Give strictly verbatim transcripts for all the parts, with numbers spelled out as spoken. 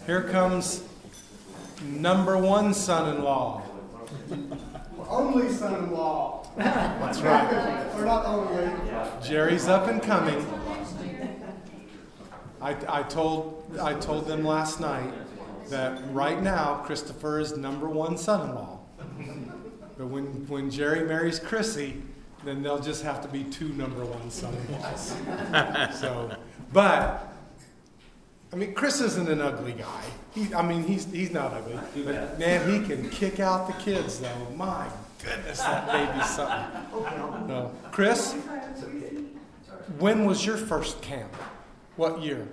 Here comes number one son-in-law. Only son-in-law. That's right. Or not only. Jerry's up and coming. I, I told I told them last night that right now Christopher is number one son-in-law. But when, when Jerry marries Chrissy, then they'll just have to be two number one son-in-laws. So, but I mean, Chris isn't an ugly guy. He, I mean, he's he's not ugly. But man, he can kick out the kids, though. My goodness, that baby's something. No. Chris, when was your first camp? What year?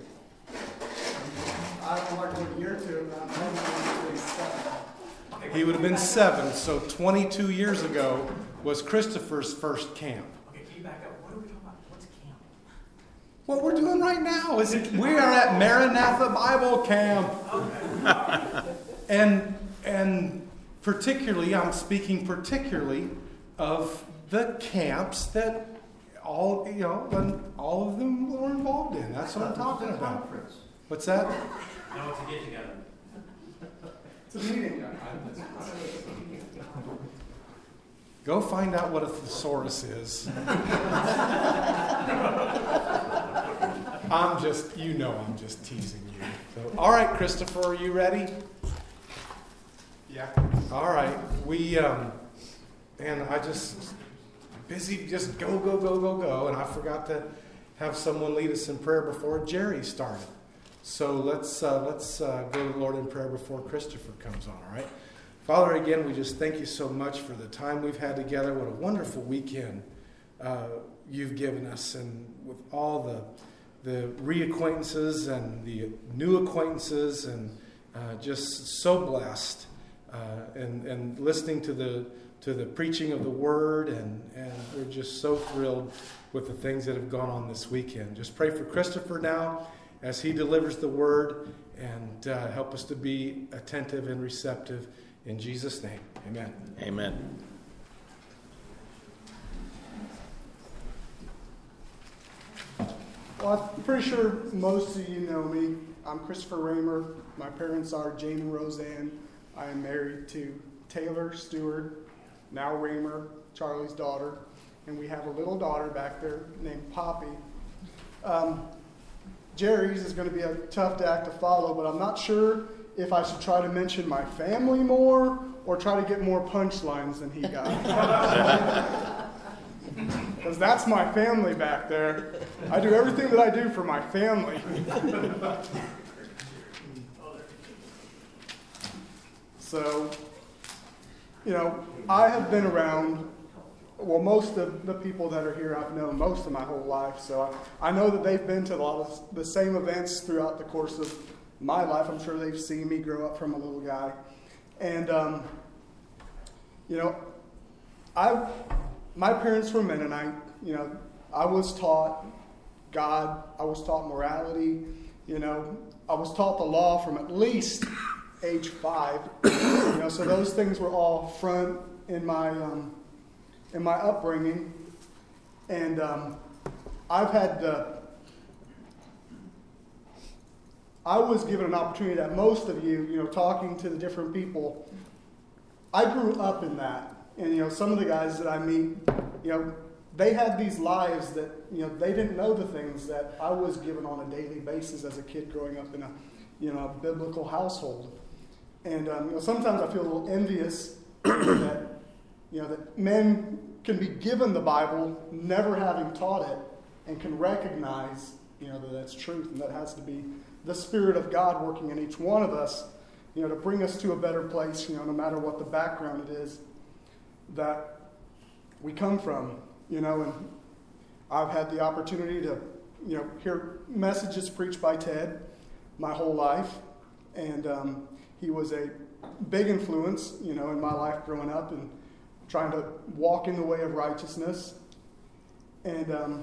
I don't like what year to. I'm seven. He would have been seven, so twenty-two years ago was Christopher's first camp. Okay, can you back up? What are we talking about? What's camp? What we're doing right now is it, we are at Maranatha Bible Camp. and and particularly, I'm speaking particularly of the camps that all you know, and all of them were involved in. That's what I'm talking about. What's that? No, it's a get together. It's a meeting. Go find out what a thesaurus is. I'm just, you know I'm just teasing you. So, all right, Christopher, are you ready? Yeah. All right. We, um, and I just, busy, just go, go, go, go, go. And I forgot to have someone lead us in prayer before Jerry started. So let's uh, let's uh, go to the Lord in prayer before Christopher comes on, all right? Father, again, we just thank you so much for the time we've had together. What a wonderful weekend uh, you've given us, and with all the the reacquaintances and the new acquaintances, and uh, just so blessed, uh, and and listening to the to the preaching of the Word, and and we're just so thrilled with the things that have gone on this weekend. Just pray for Christopher now as he delivers the Word, and uh, help us to be attentive and receptive. In Jesus' name, amen. Amen. Well, I'm pretty sure most of you know me. I'm Christopher Raymer. My parents are Jane and Roseanne. I am married to Taylor Stewart, now Raymer, Charlie's daughter. And we have a little daughter back there named Poppy. Um, Jerry's is going to be a tough act to follow, but I'm not sure if I should try to mention my family more or try to get more punchlines than he got. Because that's my family back there. I do everything that I do for my family. So, you know, I have been around, well, most of the people that are here I've known most of my whole life. So I, I know that they've been to a lot of the same events throughout the course of my life. I'm sure they've seen me grow up from a little guy. And, um, you know, I, my parents were Mennonite. You know, I was taught God. I was taught morality. You know, I was taught the law from at least age five. You know, so those things were all front in my um, in my upbringing. And um, I've had the I was given an opportunity that most of you, you know, talking to the different people, I grew up in that. And, you know, some of the guys that I meet, you know, they had these lives that, you know, they didn't know the things that I was given on a daily basis as a kid growing up in a, you know, a biblical household. And, um, you know, sometimes I feel a little envious that, you know, that men can be given the Bible, never having taught it, and can recognize, you know, that that's truth, and that has to be the Spirit of God working in each one of us, you know, to bring us to a better place, you know, no matter what the background it is that we come from, you know. And I've had the opportunity to, you know, hear messages preached by Ted my whole life, and um, he was a big influence, you know, in my life growing up and trying to walk in the way of righteousness. And um,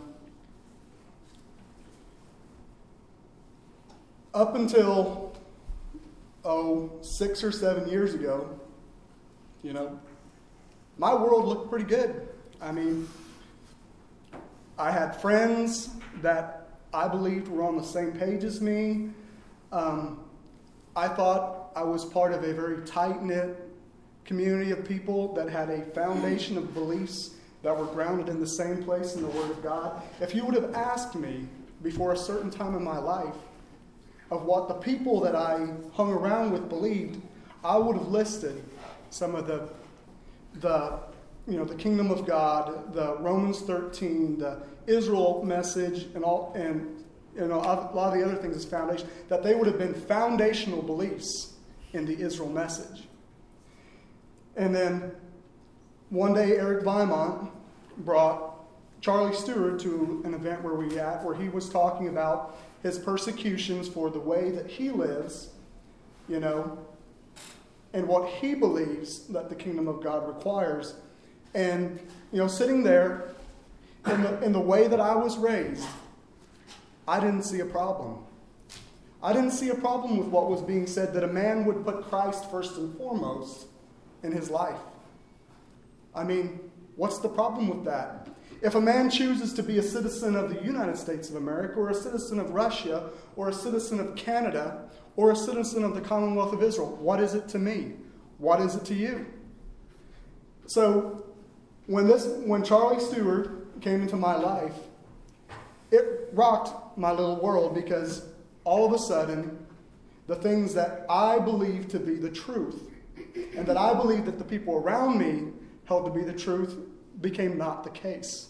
up until, oh, six or seven years ago, you know, my world looked pretty good. I mean, I had friends that I believed were on the same page as me. Um, I thought I was part of a very tight-knit community of people that had a foundation of beliefs that were grounded in the same place in the Word of God. If you would have asked me before a certain time in my life of what the people that I hung around with believed, I would have listed some of the, the you know, the kingdom of God, the Romans thirteen, the Israel message, and all, and you know, a lot of the other things as foundation, that they would have been foundational beliefs in the Israel message. And then one day Eric Weimont brought Charlie Stewart to an event where we at, where he was talking about his persecutions for the way that he lives, you know, and what he believes that the kingdom of God requires. And, you know, sitting there in the, in the way that I was raised, I didn't see a problem. I didn't see a problem with what was being said, that a man would put Christ first and foremost in his life. I mean, what's the problem with that? If a man chooses to be a citizen of the United States of America, or a citizen of Russia, or a citizen of Canada, or a citizen of the Commonwealth of Israel, what is it to me? What is it to you? So when this, when Charlie Stewart came into my life, it rocked my little world, because all of a sudden, the things that I believed to be the truth, and that I believed that the people around me held to be the truth, became not the case.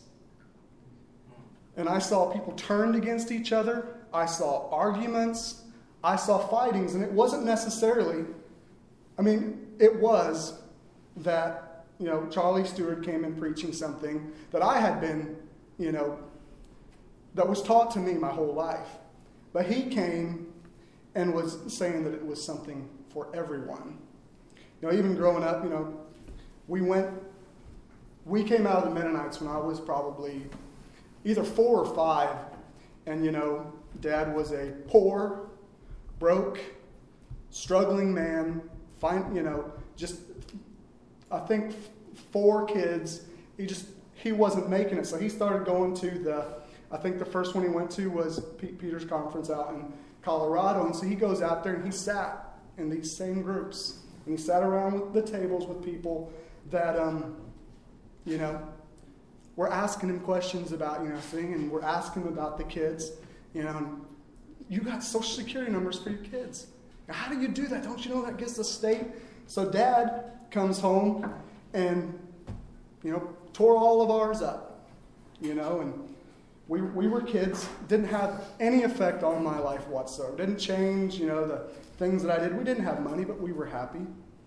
And I saw people turned against each other. I saw arguments. I saw fightings. And it wasn't necessarily, I mean, it was that, you know, Charlie Stewart came in preaching something that I had been, you know, that was taught to me my whole life. But he came and was saying that it was something for everyone. You know, even growing up, you know, we went, we came out of the Mennonites when I was probably either four or five. And, you know, Dad was a poor, broke, struggling man. Find, you know, just, I think four kids. He just, he wasn't making it. So he started going to the, I think the first one he went to was Pete Peters Conference out in Colorado. And so he goes out there and he sat in these same groups. And he sat around with the tables with people that, um, you know, were asking him questions about, you know, thing, and we're asking him about the kids. You know, and you got social security numbers for your kids. Now, how do you do that? Don't you know that gets the state? So Dad comes home and, you know, tore all of ours up, you know, and we we were kids. Didn't have any effect on my life whatsoever. Didn't change, you know, the things that I did. We didn't have money, but we were happy.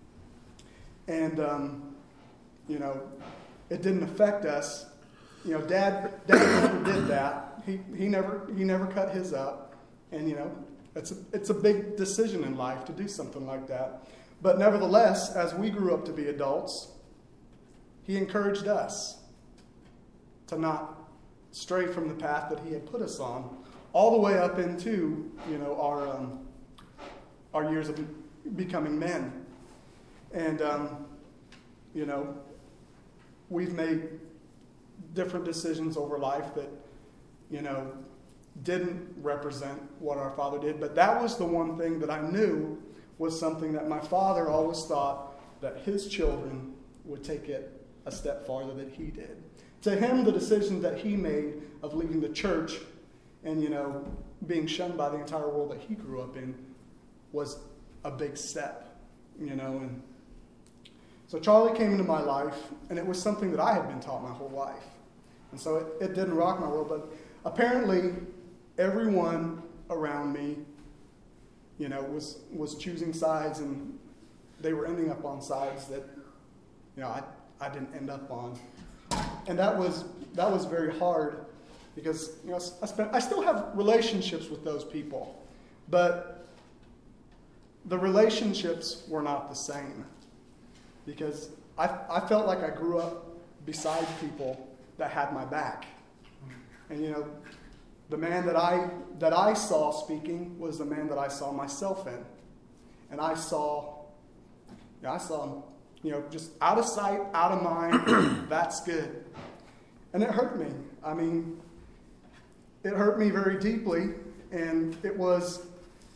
And, um, you know, it didn't affect us. You know, Dad, Dad never did that. He he never he never cut his up. And, you know, it's a, it's a big decision in life to do something like that. But nevertheless, as we grew up to be adults, he encouraged us to not stray from the path that he had put us on, all the way up into, you know, our um, our years of becoming men. And, um, you know, we've made different decisions over life that, you know, didn't represent what our father did. But that was the one thing that I knew was something that my father always thought that his children would take it a step farther than he did. To him, the decision that he made of leaving the church and, you know, being shunned by the entire world that he grew up in was a big step, you know. And so Charlie came into my life, and it was something that I had been taught my whole life. And so it, it didn't rock my world, but apparently everyone around me, you know, was, was choosing sides, and they were ending up on sides that, you know, I, I didn't end up on. And that was that was very hard, because, you know, I spent I still have relationships with those people, but the relationships were not the same, because I I felt like I grew up beside people that had my back. And, you know, the man that I that I saw speaking was the man that I saw myself in. And I saw you know, I saw him, you know, just out of sight, out of mind. That's good. And it hurt me. I mean, it hurt me very deeply. And it was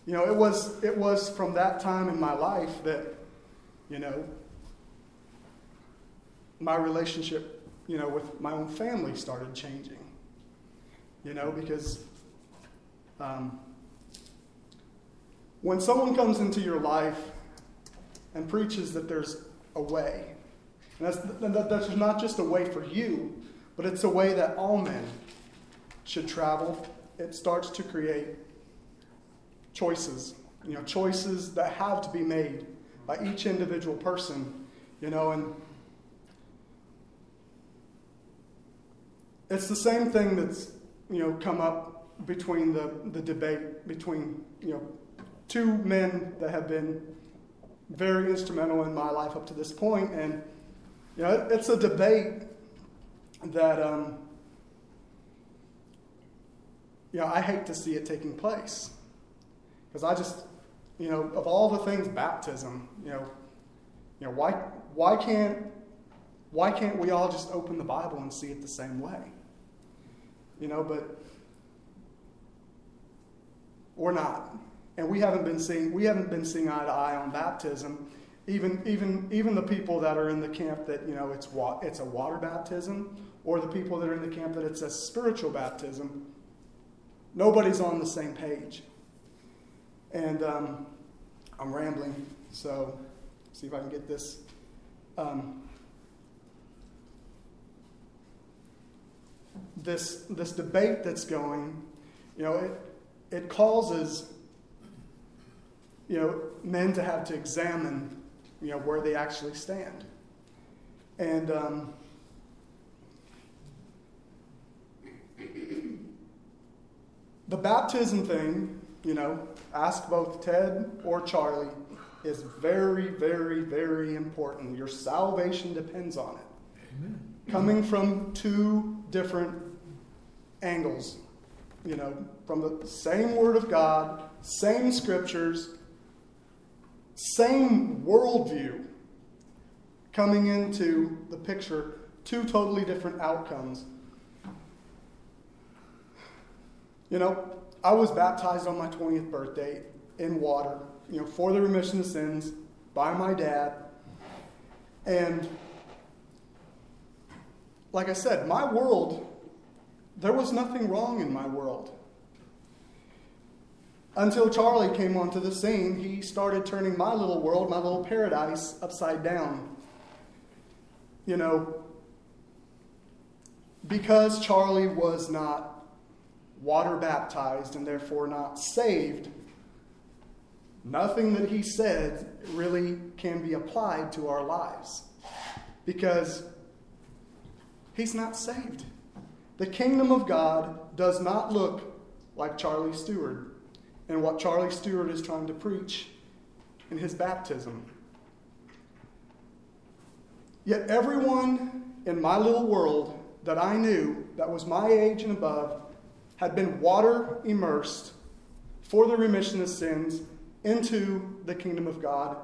you know, it was it was from that time in my life that, you know, my relationship, you know, with my own family started changing. You know, because um, when someone comes into your life and preaches that there's a way, and that's, that, that's not just a way for you, but it's a way that all men should travel, it starts to create choices, you know, choices that have to be made by each individual person, you know, and it's the same thing that's, you know, come up between the, the debate between, you know, two men that have been very instrumental in my life up to this point. And, you know, it, it's a debate that, um, you know, I hate to see it taking place. Because I just, you know, of all the things, baptism, you know, you know, why why can't why can't we all just open the Bible and see it the same way? You know, but we're not. And we haven't been seeing we haven't been seeing eye to eye on baptism. Even even even the people that are in the camp that, you know, it's wa- it's a water baptism, or the people that are in the camp that it's a spiritual baptism. Nobody's on the same page. And um, I'm rambling, so see if I can get this. Um, this this debate that's going, you know, it it causes, you know, men to have to examine, you know, where they actually stand. And um, the baptism thing, you know, ask both Ted or Charlie, is very, very, very important. Your salvation depends on it. Amen. Coming from two different angles, you know, from the same Word of God, same Scriptures, same worldview, coming into the picture, two totally different outcomes. You know, I was baptized on my twentieth birthday in water, you know, for the remission of sins by my dad. And like I said, my world, there was nothing wrong in my world. Until Charlie came onto the scene, he started turning my little world, my little paradise, upside down. You know, because Charlie was not water baptized and therefore not saved, nothing that he said really can be applied to our lives, because he's not saved. The kingdom of God does not look like Charlie Stewart and what Charlie Stewart is trying to preach in his baptism. Yet everyone in my little world that I knew that was my age and above had been water immersed for the remission of sins into the kingdom of God.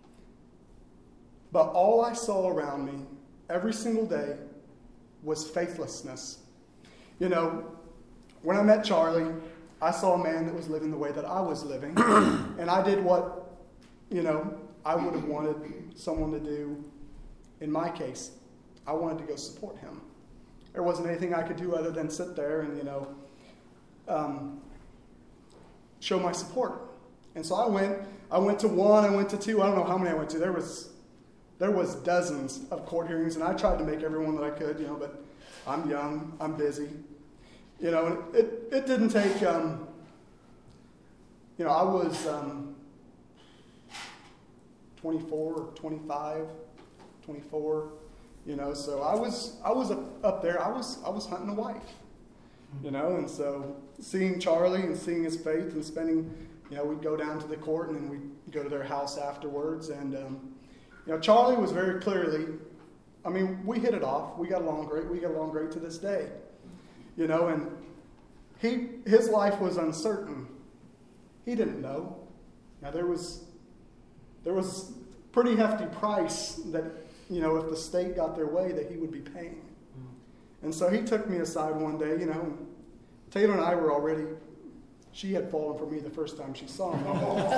But all I saw around me every single day was faithlessness. You know, when I met Charlie, I saw a man that was living the way that I was living. And I did what, you know, I would have wanted someone to do in my case. I wanted to go support him. There wasn't anything I could do other than sit there and, you know, um, show my support. And so I went, I went to one, I went to two, I don't know how many I went to. There was there was dozens of court hearings, and I tried to make every one that I could, you know, but I'm young, I'm busy. You know, it, it didn't take, um, you know, I was um, twenty-four, twenty-five, twenty-four, you know, so I was I was up, up there, I was I was hunting a wife, you know, and so seeing Charlie and seeing his faith and spending, you know, we'd go down to the court and then we'd go to their house afterwards, and, um, you know, Charlie was very clearly, I mean, we hit it off, we got along great, we got along great to this day. You know, and he his life was uncertain. He didn't know. Now there was there was pretty hefty price that, you know, if the state got their way, that he would be paying. Mm. And so he took me aside one day, you know, Taylor and I were already She had fallen for me the first time she saw me.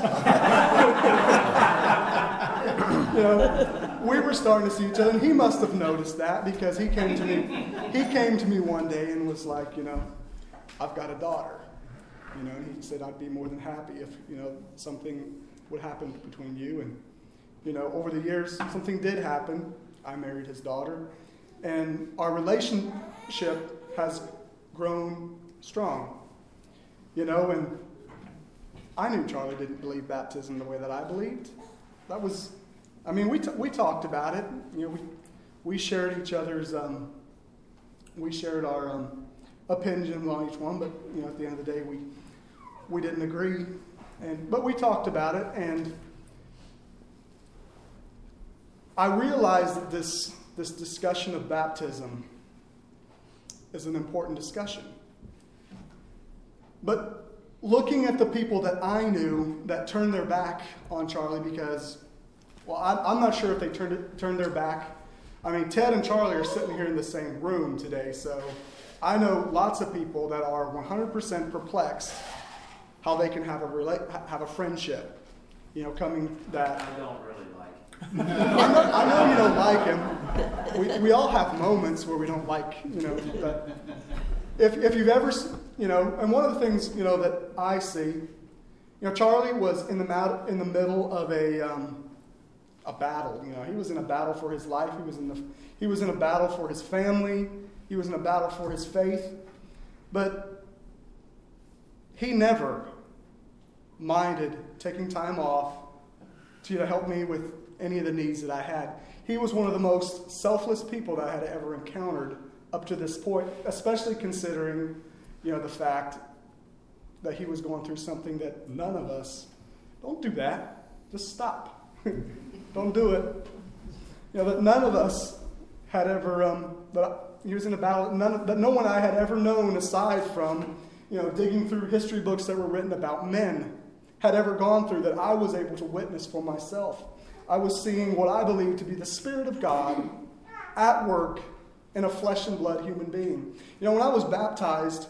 You know, we were starting to see each other, and he must have noticed that because he came to me. He came to me one day and was like, you know, I've got a daughter. You know, and he said I'd be more than happy if, you know, something would happen between you. And, you know, over the years, something did happen. I married his daughter, and our relationship has grown strong. You know, and I knew Charlie didn't believe baptism the way that I believed. That was, I mean, we t- we talked about it. You know, we we shared each other's, um, we shared our um, opinions on each one. But you know, at the end of the day, we we didn't agree. And but we talked about it, and I realized that this this discussion of baptism is an important discussion. But looking at the people that I knew that turned their back on Charlie because, well, I, I'm not sure if they turned it, turned their back. I mean, Ted and Charlie are sitting here in the same room today, so I know lots of people that are one hundred percent perplexed how they can have a rela- have a friendship, you know, coming that. I don't really like. I, know, I know you don't like him. We we all have moments where we don't like, you know. But if if you've ever, you know, and one of the things, you know, that I see, you know, Charlie was in the mat, in the middle of a um, a battle. You know, he was in a battle for his life. He was in the he was in a battle for his family. He was in a battle for his faith. But he never minded taking time off to, to help me with any of the needs that I had. He was one of the most selfless people that I had ever encountered up to this point, especially considering, you know, the fact that he was going through something that none of us, don't do that, just stop. Don't do it. You know, that none of us had ever, um, that he was in a battle, none, that no one I had ever known aside from, you know, digging through history books that were written about men, had ever gone through, that I was able to witness for myself. I was seeing what I believe to be the Spirit of God at work in a flesh and blood human being. You know, when I was baptized,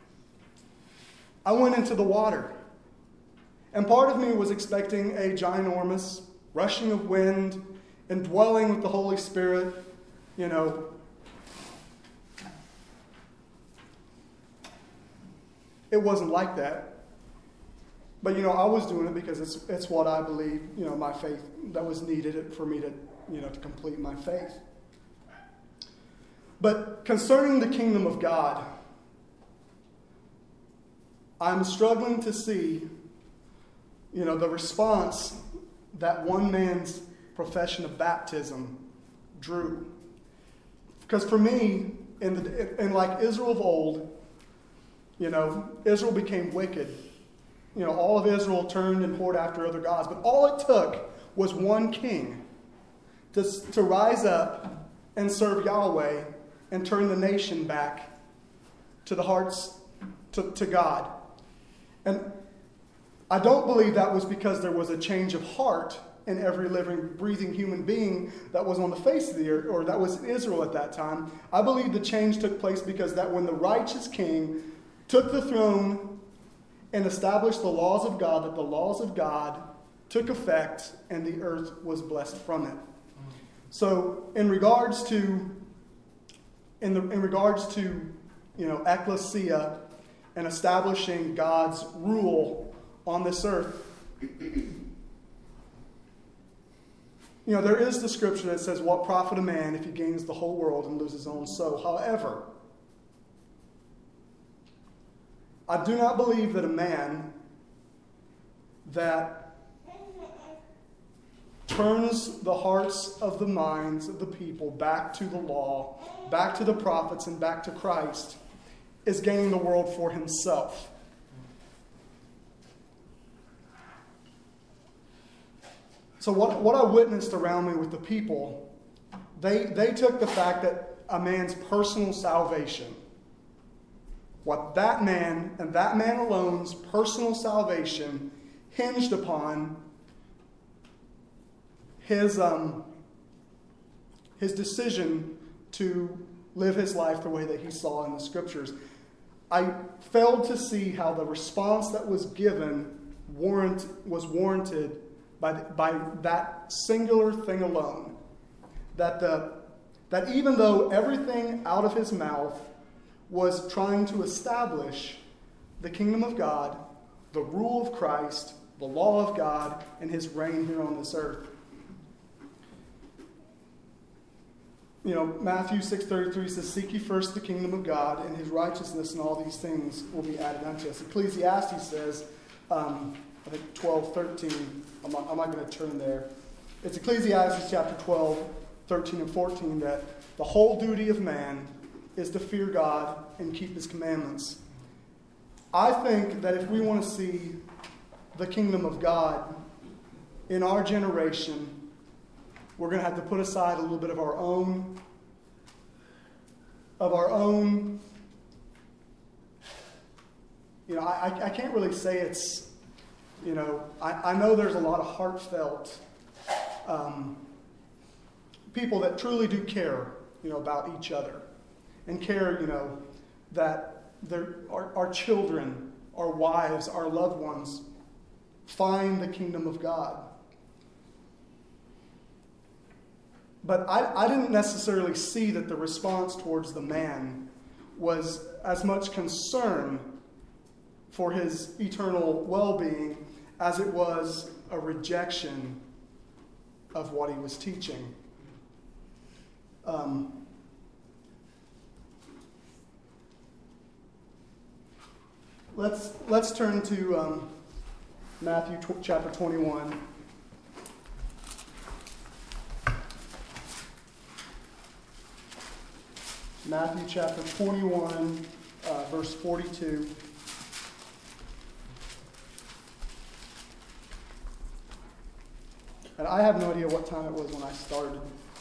I went into the water. And part of me was expecting a ginormous rushing of wind, indwelling with the Holy Spirit, you know. It wasn't like that. But, you know, I was doing it because it's it's what I believe, you know, my faith, that was needed for me to, you know, to complete my faith. But concerning the kingdom of God, I'm struggling to see, you know, the response that one man's profession of baptism drew. Because for me, in, the, in like Israel of old, you know, Israel became wicked. You know, all of Israel turned and whored after other gods. But all it took was one king to, to rise up and serve Yahweh and turn the nation back to the hearts, to, to God. And I don't believe that was because there was a change of heart in every living, breathing human being that was on the face of the earth, or that was in Israel at that time. I believe the change took place because that when the righteous king took the throne and established the laws of God, that the laws of God took effect and the earth was blessed from it. So in regards to in the in regards to you know ecclesia and establishing God's rule on this earth, you know, there is the scripture that says, "What profit a man if he gains the whole world and loses his own soul?" However, I do not believe that a man that turns the hearts of the minds of the people back to the law, back to the prophets, and back to Christ is gaining the world for himself. So what, what I witnessed around me with the people, they, they took the fact that a man's personal salvation, what that man and that man alone's personal salvation hinged upon his um, his decision to live his life the way that he saw in the scriptures. I failed to see how the response that was given warrant, was warranted by, the, by that singular thing alone. That, the, that even though everything out of his mouth was trying to establish the kingdom of God, the rule of Christ, the law of God, and his reign here on this earth. You know, Matthew six thirty-three says, "Seek ye first the kingdom of God and his righteousness, and all these things will be added unto us." Ecclesiastes says, um, I think twelve thirteen, I'm not, I'm not going to turn there. It's Ecclesiastes chapter twelve, thirteen and fourteen, that the whole duty of man is to fear God and keep his commandments. I think that if we want to see the kingdom of God in our generation, we're going to have to put aside a little bit of our own, of our own, you know, I, I can't really say it's, you know, I, I know there's a lot of heartfelt um, people that truly do care, you know, about each other and care, you know, that our, our children, our wives, our loved ones find the kingdom of God. But I, I didn't necessarily see that the response towards the man was as much concern for his eternal well-being as it was a rejection of what he was teaching. Um, let's let's turn to um, Matthew tw- chapter twenty-one. Matthew chapter twenty-one, uh, verse forty-two. And I have no idea what time it was when I started.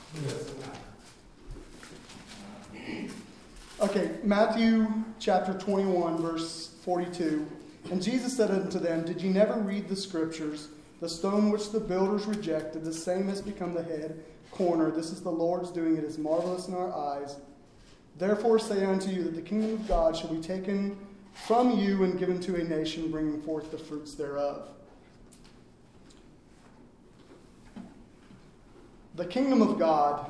Okay, Matthew chapter twenty-one, verse forty-two. "And Jesus said unto them, Did ye never read the scriptures? The stone which the builders rejected, the same has become the head corner. This is the Lord's doing. It is marvelous in our eyes. Therefore say unto you that the kingdom of God shall be taken from you and given to a nation, bringing forth the fruits thereof." The kingdom of God,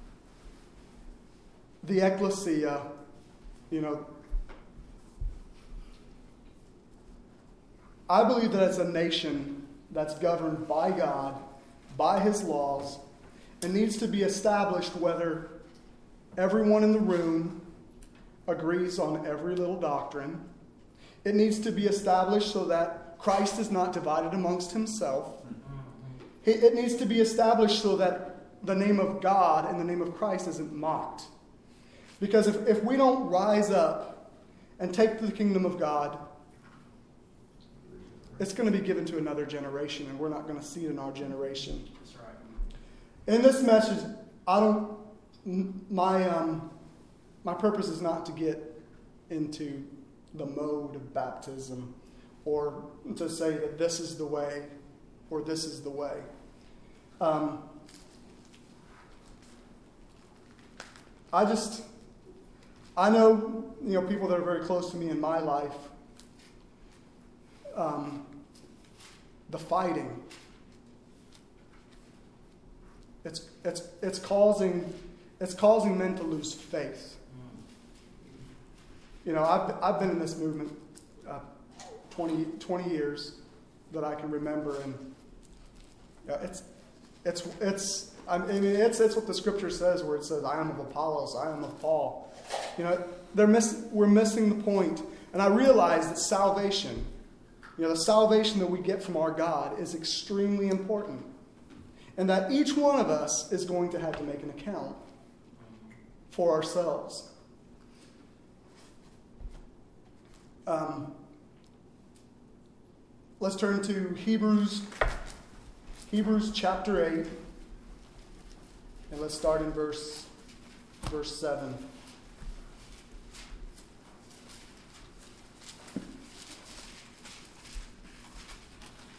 the ecclesia, you know, I believe that as a nation that's governed by God, by his laws, it needs to be established whether everyone in the room agrees on every little doctrine. It needs to be established so that Christ is not divided amongst himself. It needs to be established so that the name of God and the name of Christ isn't mocked. Because if, if we don't rise up and take the kingdom of God, it's going to be given to another generation, and we're not going to see it in our generation. That's right. In this message, I don't. My um, my purpose is not to get into the mode of baptism, or to say that this is the way, or this is the way. Um, I just, I know, you know, people that are very close to me in my life. Um, the fighting. It's it's it's causing it's causing men to lose faith. You know, I've I've been in this movement uh, twenty, twenty years that I can remember, and yeah, it's it's it's I mean it's it's what the scripture says, where it says, "I am of Apollos, I am of Paul." You know, they're miss, we're missing the point, and I realize that salvation, you know, the salvation that we get from our God is extremely important, and that each one of us is going to have to make an account for ourselves. Um, let's turn to Hebrews, Hebrews chapter eight, and let's start in verse verse seven.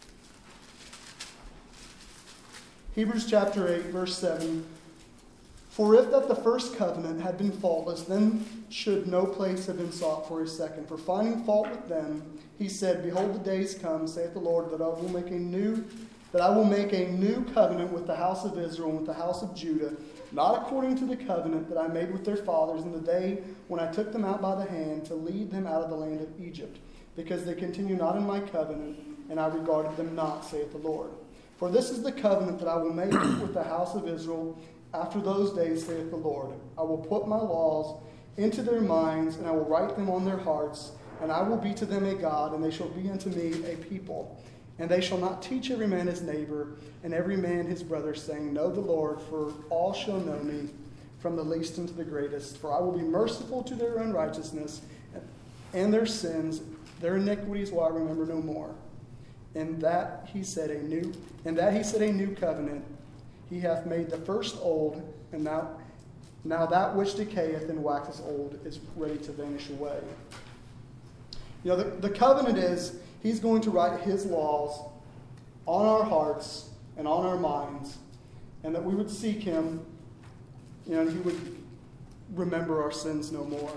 Hebrews chapter eight, verse seven. For if that the first covenant had been faultless, then should no place have been sought for a second. For finding fault with them, he said, Behold, the days come, saith the Lord, that I will make a new that I will make a new covenant with the house of Israel and with the house of Judah, not according to the covenant that I made with their fathers in the day when I took them out by the hand to lead them out of the land of Egypt, because they continue not in my covenant, and I regarded them not, saith the Lord. For this is the covenant that I will make with the house of Israel after those days, saith the Lord. I will put my laws into their minds, and I will write them on their hearts, and I will be to them a God, and they shall be unto me a people. And they shall not teach every man his neighbor, and every man his brother, saying, Know the Lord, for all shall know me, from the least unto the greatest. For I will be merciful to their unrighteousness, and their sins, their iniquities will I remember no more. And that he said a new, and that he said a new covenant. He hath made the first old, and now, now that which decayeth and waxeth old is ready to vanish away. You know, the, the covenant is, he's going to write his laws on our hearts and on our minds, and that we would seek him, you know, and he would remember our sins no more.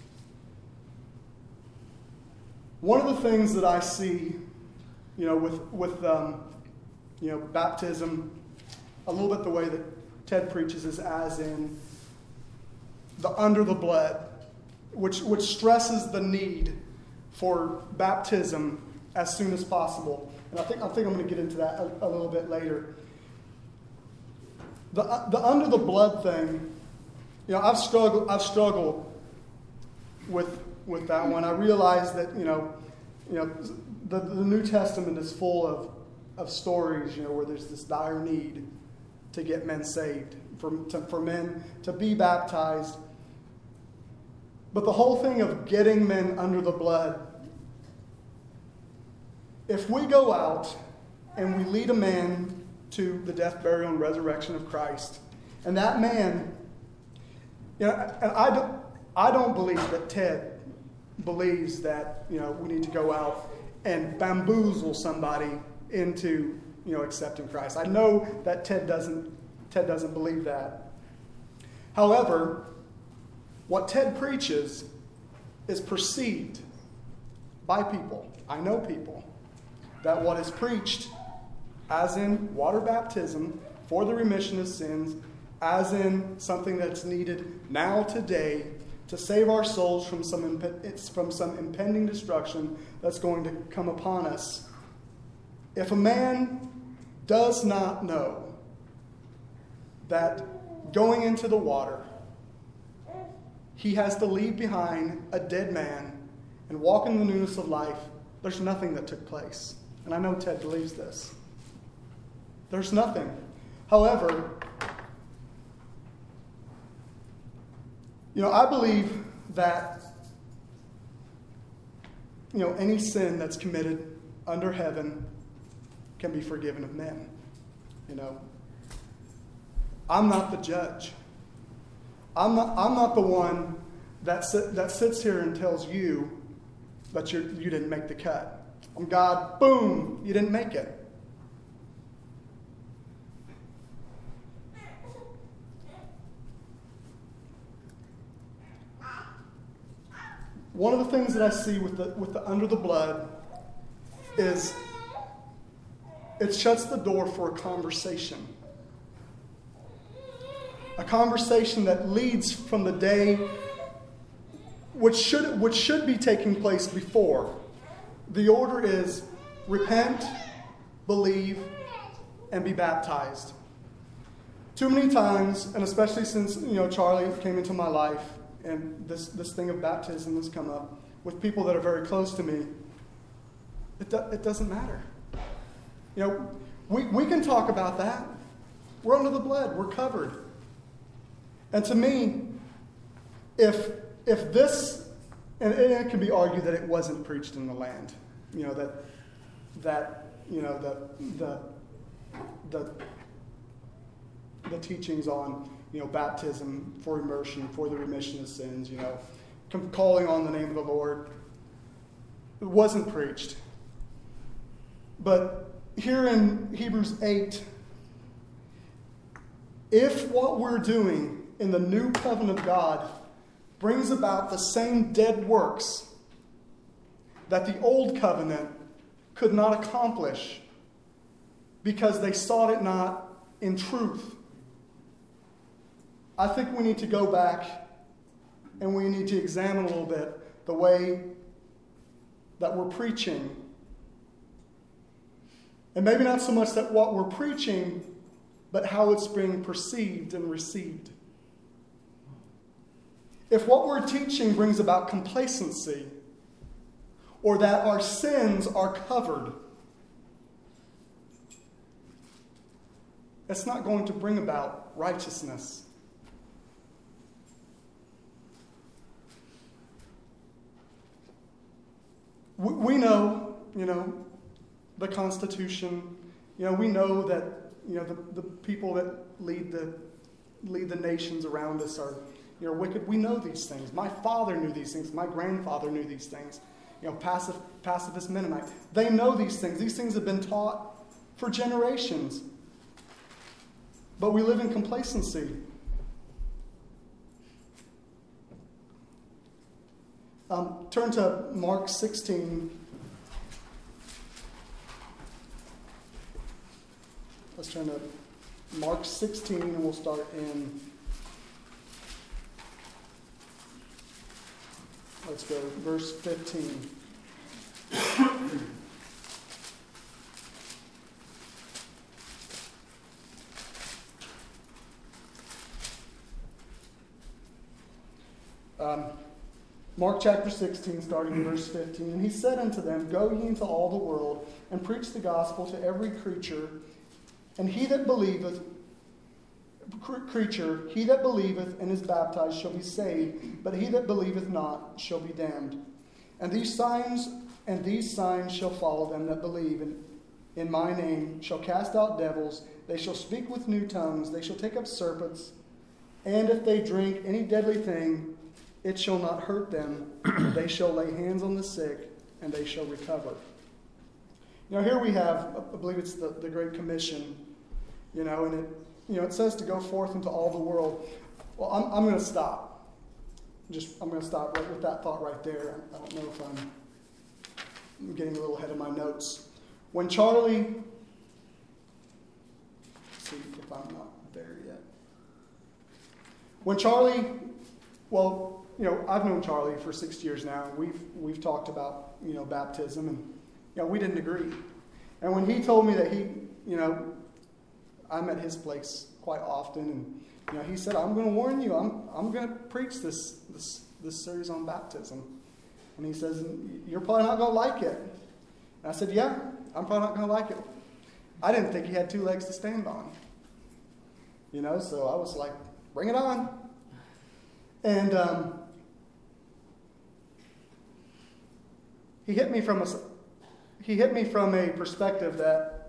One of the things that I see, you know, with, with um, you know, baptism, a little bit the way that Ted preaches is as in the under the blood, which, which stresses the need for baptism as soon as possible. And I think I think I'm going to get into that a, a little bit later. The the under the blood thing, you know, I've struggled I've struggled with with that one. I realize that, you know, you know, the, the New Testament is full of of stories, you know, where there's this dire need to get men saved, for to, for men to be baptized. But the whole thing of getting men under the blood, if we go out and we lead a man to the death, burial, and resurrection of Christ, and that man, you know, and I don't, I don't believe that Ted believes that, you know, we need to go out and bamboozle somebody into, you know, accepting Christ. I know that Ted doesn't, Ted doesn't believe that. However, what Ted preaches is perceived by people. I know people. That what is preached, as in water baptism for the remission of sins, as in something that's needed now today to save our souls from some imp- from some impending destruction that's going to come upon us. If a man does not know that going into the water, he has to leave behind a dead man and walk in the newness of life, there's nothing that took place. And I know Ted believes this. There's nothing. However, you know, I believe that, you know, any sin that's committed under heaven can be forgiven of men. You know, I'm not the judge. I'm not, I'm not the one that, sit, that sits here and tells you that you're, you didn't make the cut. I'm God, boom, you didn't make it. One of the things that I see with the, with the under the blood is it shuts the door for a conversation. A conversation that leads from the day which should which should be taking place before. The order is repent, believe, and be baptized. Too many times, and especially since, you know, Charlie came into my life and this, this thing of baptism has come up with people that are very close to me, it, do, it doesn't matter. You know, we, we can talk about that. We're under the blood. We're covered. And to me, if if this, and it can be argued that it wasn't preached in the land, you know, that that you know the the the the teachings on, you know, baptism for immersion, for the remission of sins, you know, calling on the name of the Lord, it wasn't preached. But here in Hebrews eight, if what we're doing in the new covenant of God brings about the same dead works that the old covenant could not accomplish because they sought it not in truth. I think we need to go back and we need to examine a little bit the way that we're preaching. And maybe not so much that what we're preaching, but how it's being perceived and received. If what we're teaching brings about complacency, or that our sins are covered, it's not going to bring about righteousness. We, we know, you know, the Constitution. You know, we know that, you know, the, the people that lead the lead the nations around us are, you know, wicked. We know these things. My father knew these things. My grandfather knew these things. You know, pacif- pacifist Mennonite. They know these things. These things have been taught for generations. But we live in complacency. Um, turn to Mark sixteen. Let's turn to Mark sixteen, and we'll start in... Let's go, verse fifteen. um, Mark chapter sixteen, starting in verse fifteen. And he said unto them, Go ye into all the world, and preach the gospel to every creature. And he that believeth, creature, he that believeth and is baptized shall be saved, but he that believeth not shall be damned. And these signs and these signs shall follow them that believe, and in my name shall cast out devils, they shall speak with new tongues, they shall take up serpents, and if they drink any deadly thing, it shall not hurt them. They shall lay hands on the sick, and they shall recover. You know, here we have, I believe it's the, the Great Commission, you know, and it, you know, it says to go forth into all the world. Well, I'm, I'm going to stop. Just, I'm going to stop right with that thought right there. I don't know if I'm, I'm getting a little ahead of my notes. When Charlie, let's see if I'm not there yet. When Charlie, well, you know, I've known Charlie for six years now. We've we've talked about, you know, baptism, and you know, we didn't agree. And when he told me that he, you know, I'm at his place quite often, and you know, he said, "I'm going to warn you. I'm I'm going to preach this this this series on baptism." And he says, "You're probably not going to like it." And I said, "Yeah, I'm probably not going to like it." I didn't think he had two legs to stand on. You know, so I was like, "Bring it on." And um, he hit me from a he hit me from a perspective that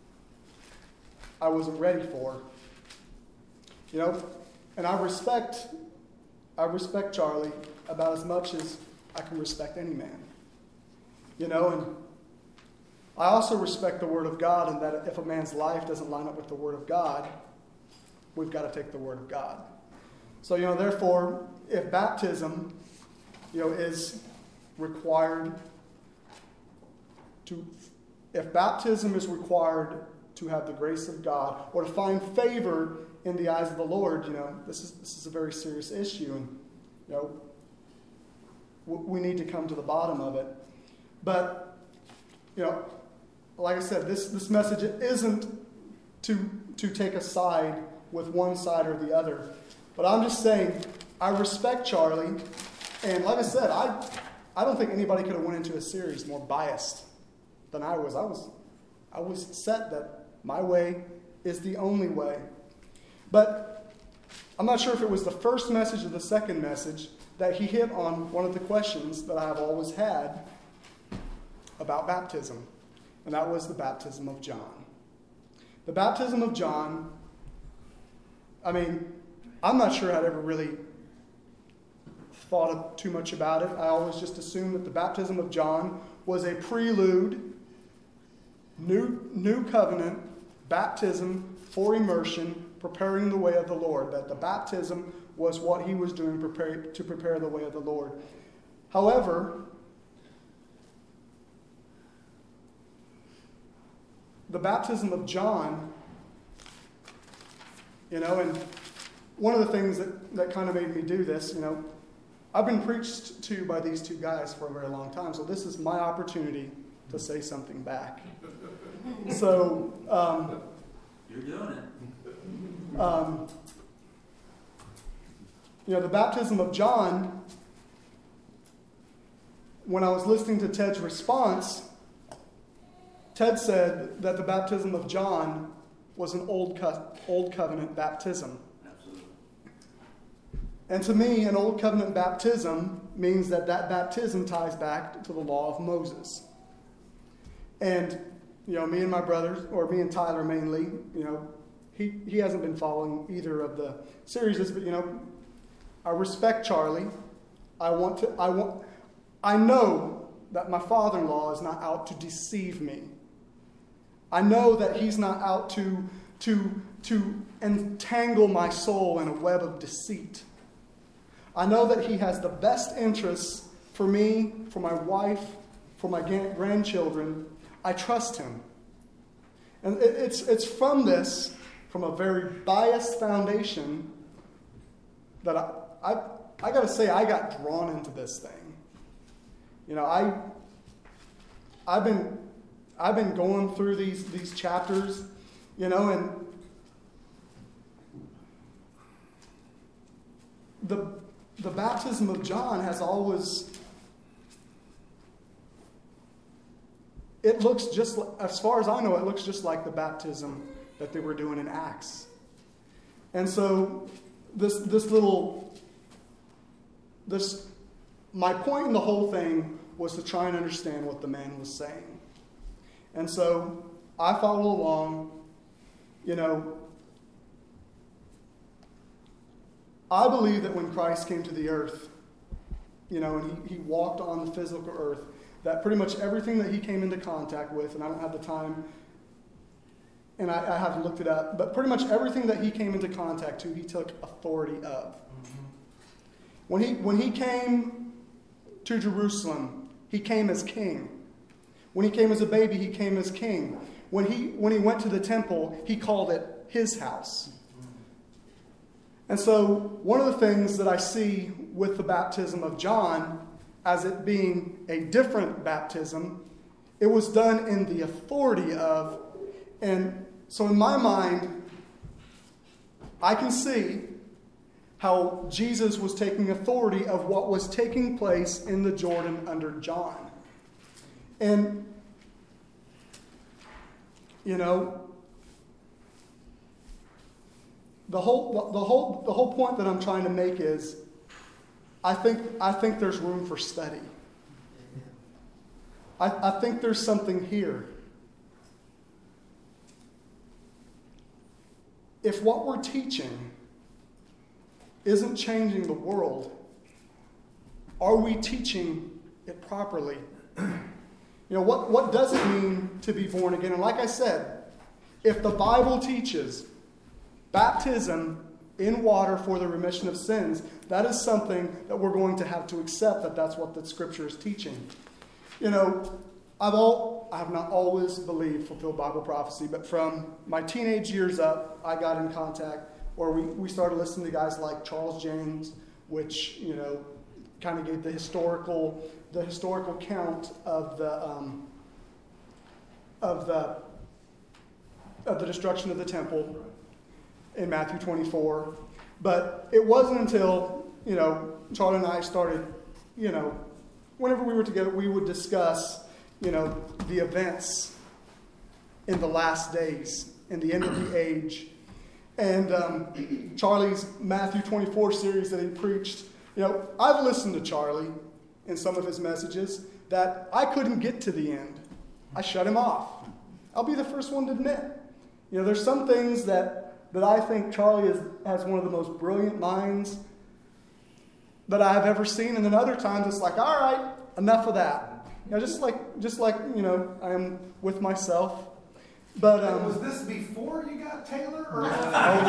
I wasn't ready for. You know, and I respect I respect Charlie about as much as I can respect any man. You know, and I also respect the Word of God, and that if a man's life doesn't line up with the Word of God, we've got to take the Word of God. So, you know, therefore, if baptism, you know, is required to, if baptism is required to have the grace of God or to find favor in the eyes of the Lord, you know, this is this is a very serious issue, and you know, we need to come to the bottom of it. But, you know, like I said, this this message isn't to to take a side with one side or the other. But I'm just saying, I respect Charlie, and like I said, I I don't think anybody could have went into a series more biased than I was. I was I was set that my way is the only way. But I'm not sure if it was the first message or the second message that he hit on one of the questions that I have always had about baptism, and that was the baptism of John. The baptism of John, I mean, I'm not sure I'd ever really thought of too much about it. I always just assumed that the baptism of John was a prelude, new, new covenant baptism for immersion, preparing the way of the Lord, that the baptism was what he was doing prepare, to prepare the way of the Lord. However, the baptism of John, you know, and one of the things that, that kind of made me do this, you know, I've been preached to by these two guys for a very long time, so this is my opportunity to say something back. So, um, you're doing it. Um, you know, the baptism of John, when I was listening to Ted's response, Ted said that the baptism of John was an old, co- old covenant baptism. Absolutely. And to me, an old covenant baptism means that that baptism ties back to the law of Moses. And, you know, me and my brothers, or me and Tyler mainly, you know, he, he hasn't been following either of the series, but, you know, I respect Charlie. I want to, I want, I know that my father-in-law is not out to deceive me. I know that he's not out to, to, to entangle my soul in a web of deceit. I know that he has the best interests for me, for my wife, for my grandchildren. I trust him. And it's, it's from this, from a very biased foundation, that I, I, I got to say I got drawn into this thing. You know, I, I've been, I've been going through these these chapters, you know, and the the baptism of John has always, it looks just, as far as I know, it looks just like the baptism that they were doing in Acts. And so this this little, this, my point in the whole thing was to try and understand what the man was saying. And so I follow along, you know, I believe that when Christ came to the earth, you know, and he, he walked on the physical earth, that pretty much everything that he came into contact with, and I don't have the time, and I, I haven't looked it up, but pretty much everything that he came into contact to, he took authority of. Mm-hmm. When he when he came to Jerusalem, he came as king. When he came as a baby, he came as king. When he when he went to the temple, he called it his house. And so one of the things that I see with the baptism of John, as it being a different baptism, it was done in the authority of, and so in my mind, I can see how Jesus was taking authority of what was taking place in the Jordan under John. And, you know, the whole the, the whole the whole point that I'm trying to make is, I think I think there's room for study. I, I think there's something here. If what we're teaching isn't changing the world, are we teaching it properly? You know, what, what does it mean to be born again? And like I said, if the Bible teaches baptism in water for the remission of sins, that is something that we're going to have to accept, that that's what the Scripture is teaching. You know, I've all, I have not always believed fulfilled Bible prophecy, but from my teenage years up, I got in contact, or we, we started listening to guys like Charles James, which, you know, kind of gave the historical the historical count of the um, of the of the destruction of the temple in Matthew twenty-four. But it wasn't until, you know, Charlie and I started, you know, whenever we were together, we would discuss, you know, the events in the last days, in the end of the age. And um, Charlie's Matthew twenty-four series that he preached, you know, I've listened to Charlie in some of his messages that I couldn't get to the end. I shut him off. I'll be the first one to admit. You know, there's some things that, that I think Charlie is, has one of the most brilliant minds that I have ever seen. And then other times it's like, all right, enough of that. You know, just like, just like, you know, I am with myself. But um, was this before you got Taylor? Or well,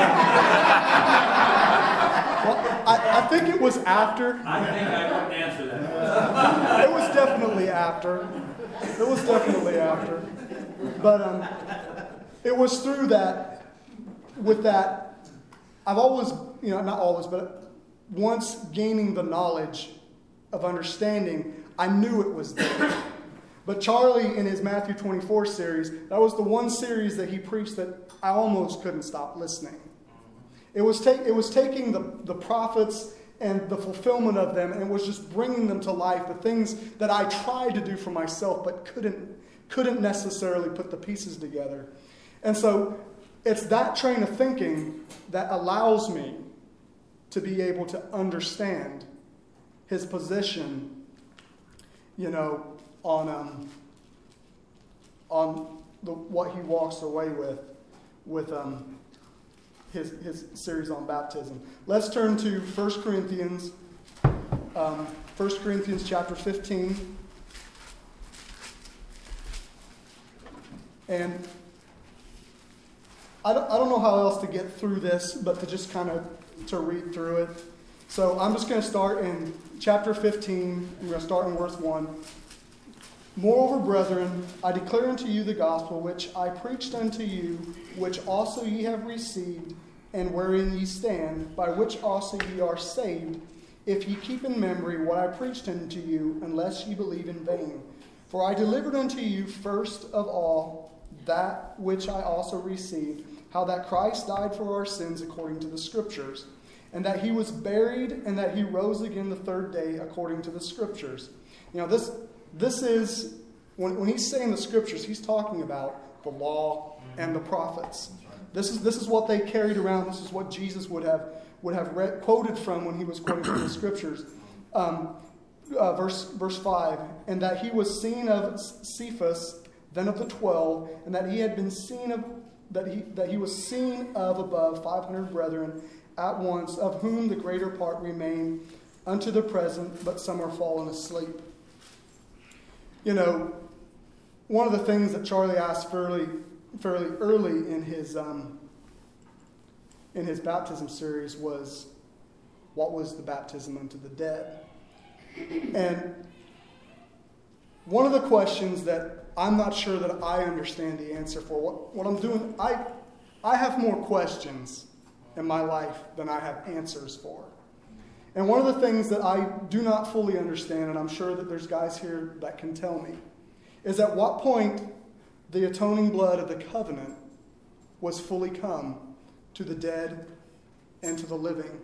I, I think it was after. I think I couldn't answer that. It was definitely after. It was definitely after. But um, it was through that, with that, I've always, you know, not always, but once gaining the knowledge of understanding, I knew it was there. But Charlie, in his Matthew twenty-four series, that was the one series that he preached that I almost couldn't stop listening. It was, ta- it was taking the, the prophets and the fulfillment of them, and it was just bringing them to life, the things that I tried to do for myself but couldn't, couldn't necessarily put the pieces together. And so it's that train of thinking that allows me to be able to understand his position, you know, on um, on the, what he walks away with, with um, his his series on baptism. Let's turn to First Corinthians, um, First Corinthians chapter fifteen, and I don't I don't know how else to get through this, but to just kind of to read through it. So I'm just going to start in chapter fifteen. I'm going to start in verse one. Moreover, brethren, I declare unto you the gospel which I preached unto you, which also ye have received, and wherein ye stand, by which also ye are saved, if ye keep in memory what I preached unto you, unless ye believe in vain. For I delivered unto you first of all that which I also received, how that Christ died for our sins according to the Scriptures, and that he was buried, and that he rose again the third day according to the Scriptures. You know, this this is, when, when he's saying the Scriptures, he's talking about the law and the prophets. This is this is what they carried around. This is what Jesus would have would have read, quoted from when he was quoting from the Scriptures. Um, uh, verse verse five, and that he was seen of Cephas, then of the twelve, and that he had been seen of that he that he was seen of above five hundred brethren at once, of whom the greater part remain unto the present, but some are fallen asleep. You know, one of the things that Charlie asked fairly fairly early in his um, in his baptism series was, what was the baptism unto the dead? And one of the questions that I'm not sure that I understand the answer for, what, what I'm doing, I I have more questions in my life than I have answers for. And one of the things that I do not fully understand, and I'm sure that there's guys here that can tell me, is at what point the atoning blood of the covenant was fully come to the dead and to the living.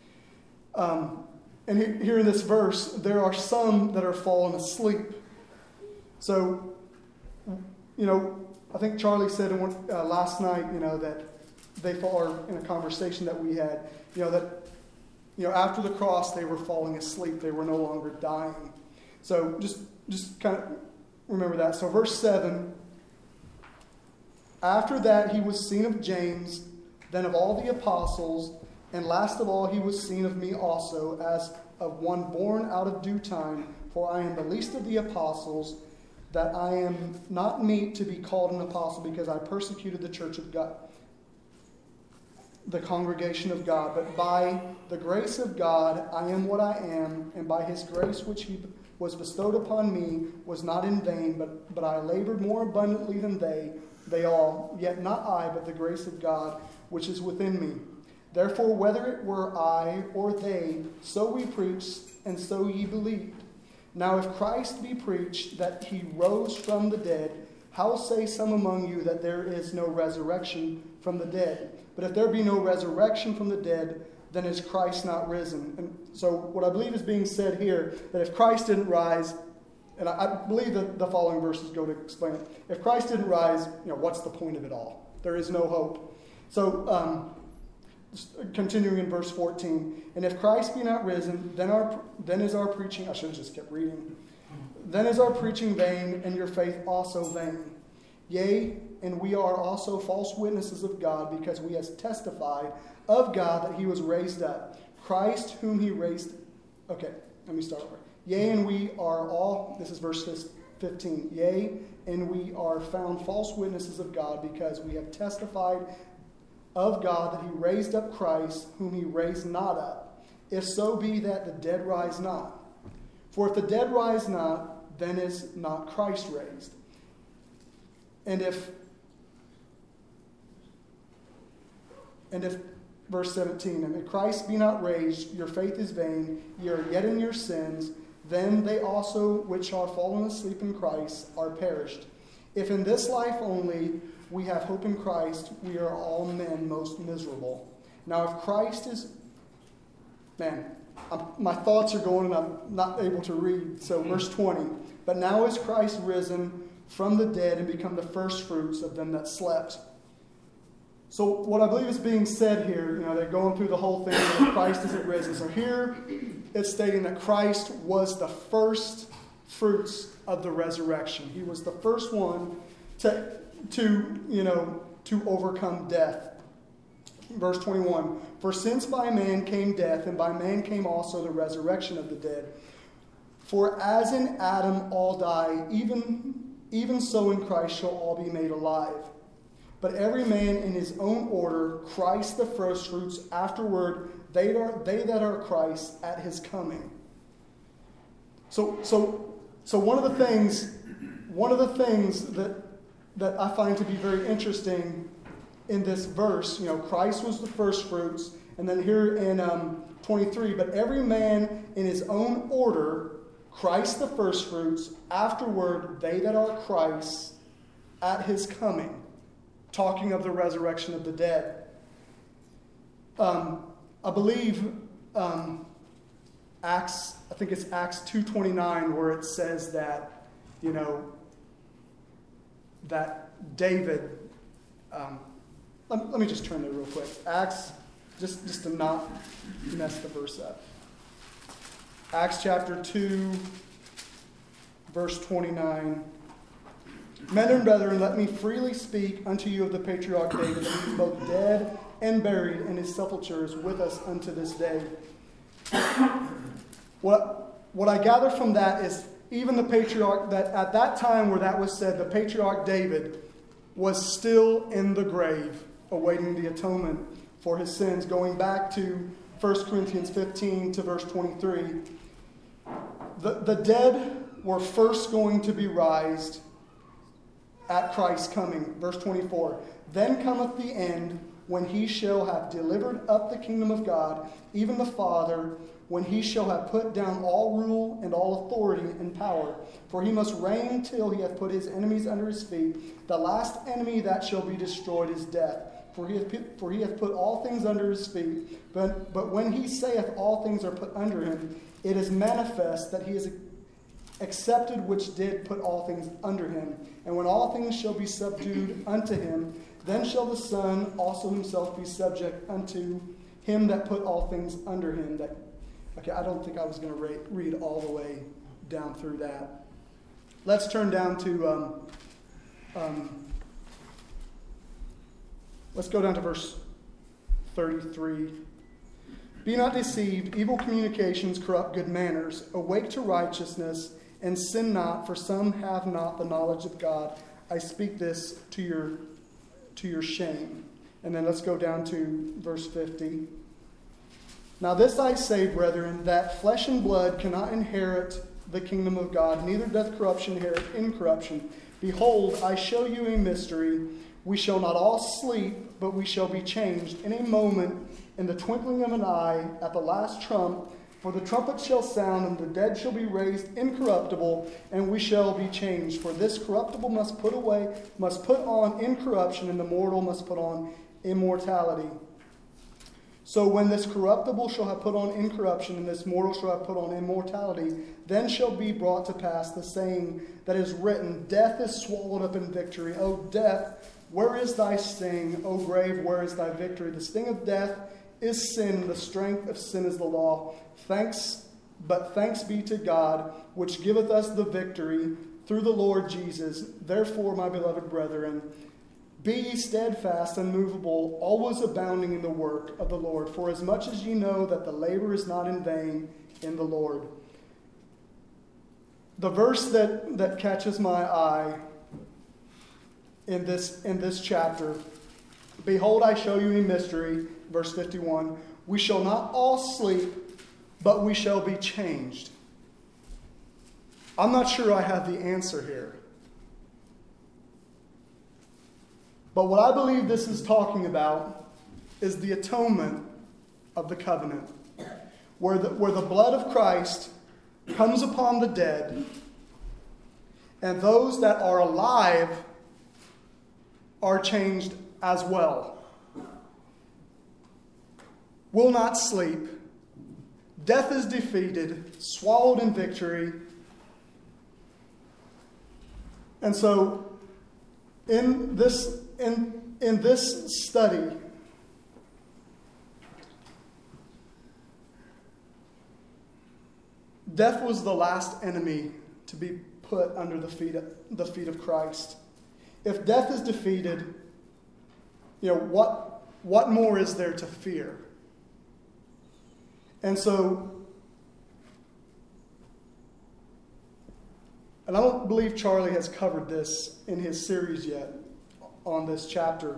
Um, and here in this verse, there are some that are fallen asleep. So, you know, I think Charlie said in one, uh, last night, you know, that they fall in a conversation that we had, you know, that, you know, after the cross, they were falling asleep. They were no longer dying. So just, just kind of remember that. So verse seven, after that he was seen of James, then of all the apostles, and last of all he was seen of me also, as of one born out of due time, for I am the least of the apostles, that I am not meet to be called an apostle, because I persecuted the church of God, the congregation of God. But by the grace of God I am what I am, and by his grace which he was bestowed upon me was not in vain, but, but I labored more abundantly than they, they all, yet not I, but the grace of God which is within me. Therefore, whether it were I or they, so we preached, and so ye believed. Now if Christ be preached that he rose from the dead, how say some among you that there is no resurrection from the dead? But if there be no resurrection from the dead, then is Christ not risen? And so what I believe is being said here, that if Christ didn't rise, and I, I believe that the following verses go to explain it. If Christ didn't rise, you know, what's the point of it all? There is no hope. So, um, continuing in verse fourteen, and if Christ be not risen, then our then is our preaching, I should have just kept reading. Then is our preaching vain, and your faith also vain. Yea, and we are also false witnesses of God, because we have testified of God that he was raised up. Christ whom he raised... Okay, let me start over. Yea, and we are all... This is verse fifteen. Yea, and we are found false witnesses of God, because we have testified of God that he raised up Christ, whom he raised not up, if so be that the dead rise not. For if the dead rise not, then is not Christ raised. And if, and if, verse seventeen, and if Christ be not raised, your faith is vain, ye are yet in your sins, then they also which are fallen asleep in Christ are perished. If in this life only we have hope in Christ, we are all men most miserable. Now if Christ is, man, I'm, my thoughts are going and I'm not able to read. So verse twenty, but now is Christ risen from the dead and become the first fruits of them that slept. So what I believe is being said here, you know, they're going through the whole thing that Christ isn't risen. So here it's stating that Christ was the first fruits of the resurrection. He was the first one to, to you know, to overcome death. Verse twenty-one, for since by man came death, and by man came also the resurrection of the dead. For as in Adam all die, even, even so in Christ shall all be made alive. But every man in his own order, Christ the firstfruits, afterward they that are, they that are Christ at his coming. So, so, so one of the things, one of the things that that I find to be very interesting in this verse, you know, Christ was the firstfruits, and then here in um, twenty-three, but every man in his own order, Christ the firstfruits, afterward they that are Christ at his coming. Talking of the resurrection of the dead. Um, I believe um, Acts, I think it's Acts two twenty-nine, where it says that, you know, that David, um, let, let me just turn there real quick. Acts, just, just to not mess the verse up. Acts chapter two, verse twenty-nine. Men and brethren, let me freely speak unto you of the patriarch David, who is both dead and buried, and his sepulchre is with us unto this day. What, what I gather from that is even the patriarch, that at that time where that was said, the patriarch David was still in the grave, awaiting the atonement for his sins. Going back to First Corinthians fifteen to verse twenty-three, the, the dead were first going to be raised at Christ's coming. Verse twenty-four, then cometh the end, when he shall have delivered up the kingdom of God, even the Father, when he shall have put down all rule and all authority and power. For he must reign till he hath put his enemies under his feet. The last enemy that shall be destroyed is death. For he hath put, for he hath put all things under his feet. But, but when he saith all things are put under him, it is manifest that he is accepted which did put all things under him. And when all things shall be subdued unto him, then shall the Son also himself be subject unto him that put all things under him. That, okay, I don't think I was going to re- read all the way down through that. Let's turn down to, um, um, let's go down to verse thirty-three. Be not deceived, evil communications corrupt good manners. Awake to righteousness, and sin not, for some have not the knowledge of God. I speak this to your to your shame. And then let's go down to verse fifty. Now this I say, brethren, that flesh and blood cannot inherit the kingdom of God, neither doth corruption inherit incorruption. Behold, I show you a mystery. We shall not all sleep, but we shall be changed in a moment, in the twinkling of an eye, at the last trump. For the trumpet shall sound, and the dead shall be raised incorruptible, and we shall be changed. For this corruptible must put away, must put on incorruption, and the mortal must put on immortality. So when this corruptible shall have put on incorruption, and this mortal shall have put on immortality, then shall be brought to pass the saying that is written, Death is swallowed up in victory. O death, where is thy sting? O grave, where is thy victory? The sting of death is sin, the strength of sin is the law. Thanks, but thanks be to God, which giveth us the victory through the Lord Jesus. Therefore, my beloved brethren, be ye steadfast, unmovable, always abounding in the work of the Lord, for as much as ye know that the labor is not in vain in the Lord. The verse that, that catches my eye in this in this chapter. Behold, I show you a mystery, verse fifty-one. We shall not all sleep, but we shall be changed. I'm not sure I have the answer here. But what I believe this is talking about is the atonement of the covenant, where the, where the blood of Christ comes upon the dead, and those that are alive are changed as well. Will not sleep. Death is defeated, swallowed in victory. And so, in this in in this study, death was the last enemy to be put under the feet of, the feet of Christ. If death is defeated, you know, what what more is there to fear? And so, and I don't believe Charlie has covered this in his series yet on this chapter,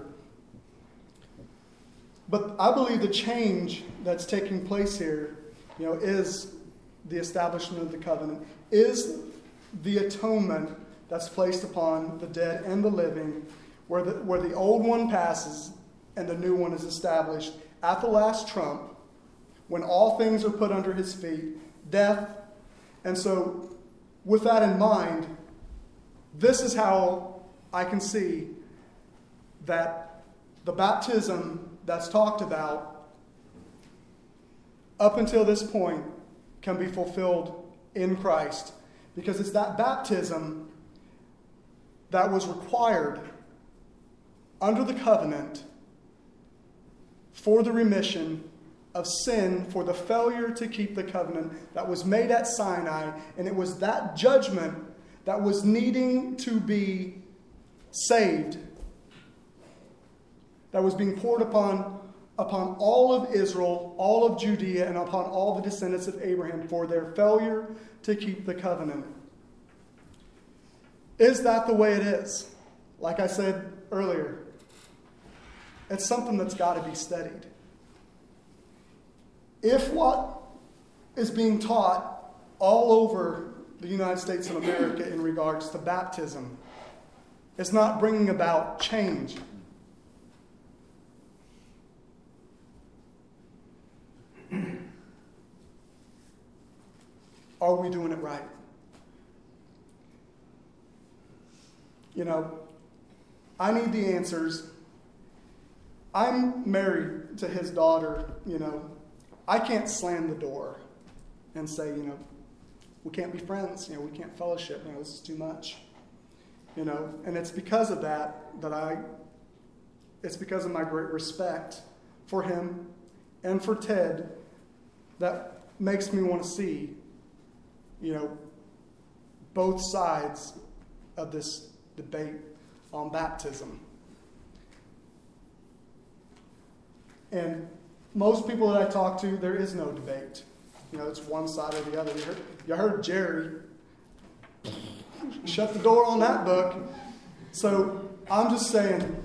but I believe the change that's taking place here, you know, is the establishment of the covenant, is the atonement that's placed upon the dead and the living, where the, where the old one passes and the new one is established at the last trump, when all things are put under his feet, death. And so, with that in mind, this is how I can see that the baptism that's talked about up until this point can be fulfilled in Christ. Because it's that baptism that was required under the covenant for the remission of sin, for the failure to keep the covenant that was made at Sinai. And it was that judgment that was needing to be saved, that was being poured upon, upon all of Israel, all of Judea, and upon all the descendants of Abraham for their failure to keep the covenant. Is that the way it is? Like I said earlier, it's something that's got to be studied. If what is being taught all over the United States of America in regards to baptism is not bringing about change, are we doing it right? You know, I need the answers. I'm married to his daughter, you know. I can't slam the door and say, you know, we can't be friends, you know, we can't fellowship, you know, this is too much. You know, and it's because of that that I, it's because of my great respect for him and for Ted that makes me want to see, you know, both sides of this debate on baptism. And most people that I talk to, there is no debate. You know, it's one side or the other. You heard, you heard Jerry shut the door on that book. So I'm just saying,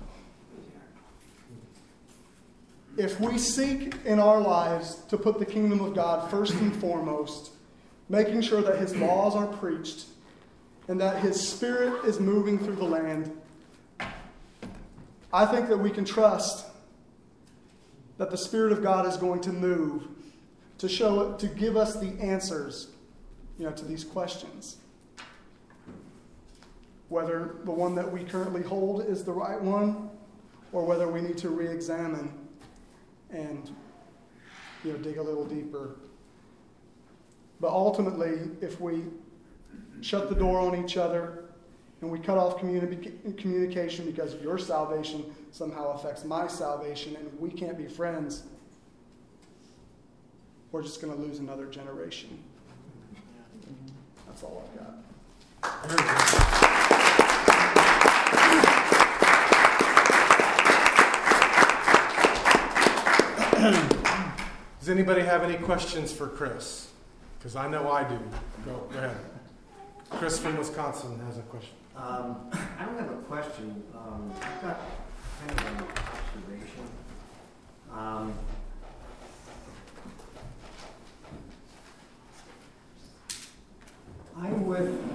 if we seek in our lives to put the kingdom of God first and foremost, making sure that his laws are preached and that his spirit is moving through the land, I think that we can trust that the Spirit of God is going to move to show, to give us the answers, you know, to these questions. Whether the one that we currently hold is the right one, or whether we need to re-examine and, you know, dig a little deeper. But ultimately, if we shut the door on each other and we cut off communi- communication because your salvation somehow affects my salvation and we can't be friends, we're just going to lose another generation. That's all I've got. Does anybody have any questions for Chris? Because I know I do. Go, go ahead. Chris from Wisconsin has a question. Um, I don't have a question. Um, I've got kind of an observation. Um, I'm with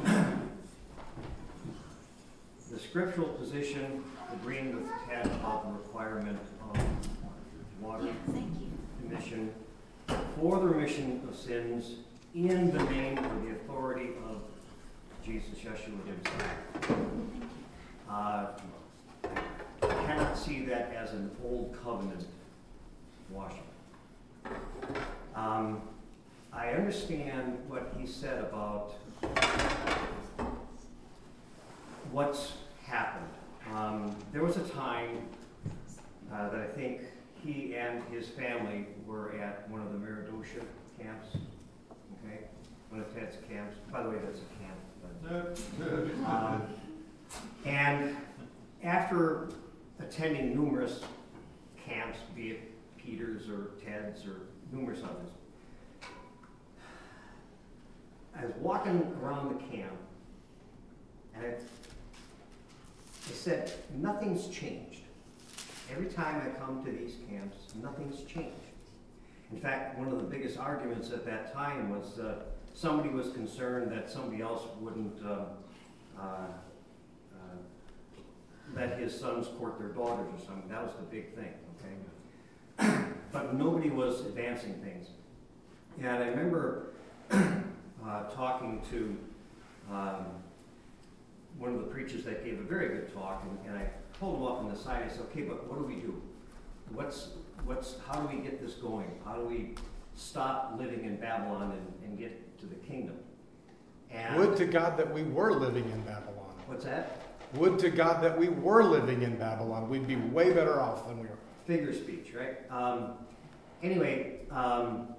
the scriptural position, agreeing with Ted about the requirement of water emission for the remission of sins in the name or the authority of Jesus, Yeshua himself. Uh, I cannot see that as an old covenant washing. Um, I understand what he said about what's happened. Um, there was a time uh, that I think he and his family were at one of the Meridosha camps. Okay, one of Ted's camps. By the way, that's a camp. But, um, and after attending numerous camps, be it Peter's or Ted's or numerous others, I was walking around the camp, and I, I said, nothing's changed. Every time I come to these camps, nothing's changed. In fact, one of the biggest arguments at that time was uh, somebody was concerned that somebody else wouldn't uh, uh, uh, let his sons court their daughters or something. That was the big thing, okay? But nobody was advancing things. And I remember uh, talking to um, one of the preachers that gave a very good talk, and, and I pulled him off on the side. I said, okay, but what do we do? What's, what's, how do we get this going? How do we stop living in Babylon and, and get to the kingdom? And Would to God that we were living in Babylon. What's that? Would to God that we were living in Babylon. We'd be way better off than we are. Figure speech, right? Um, anyway, um,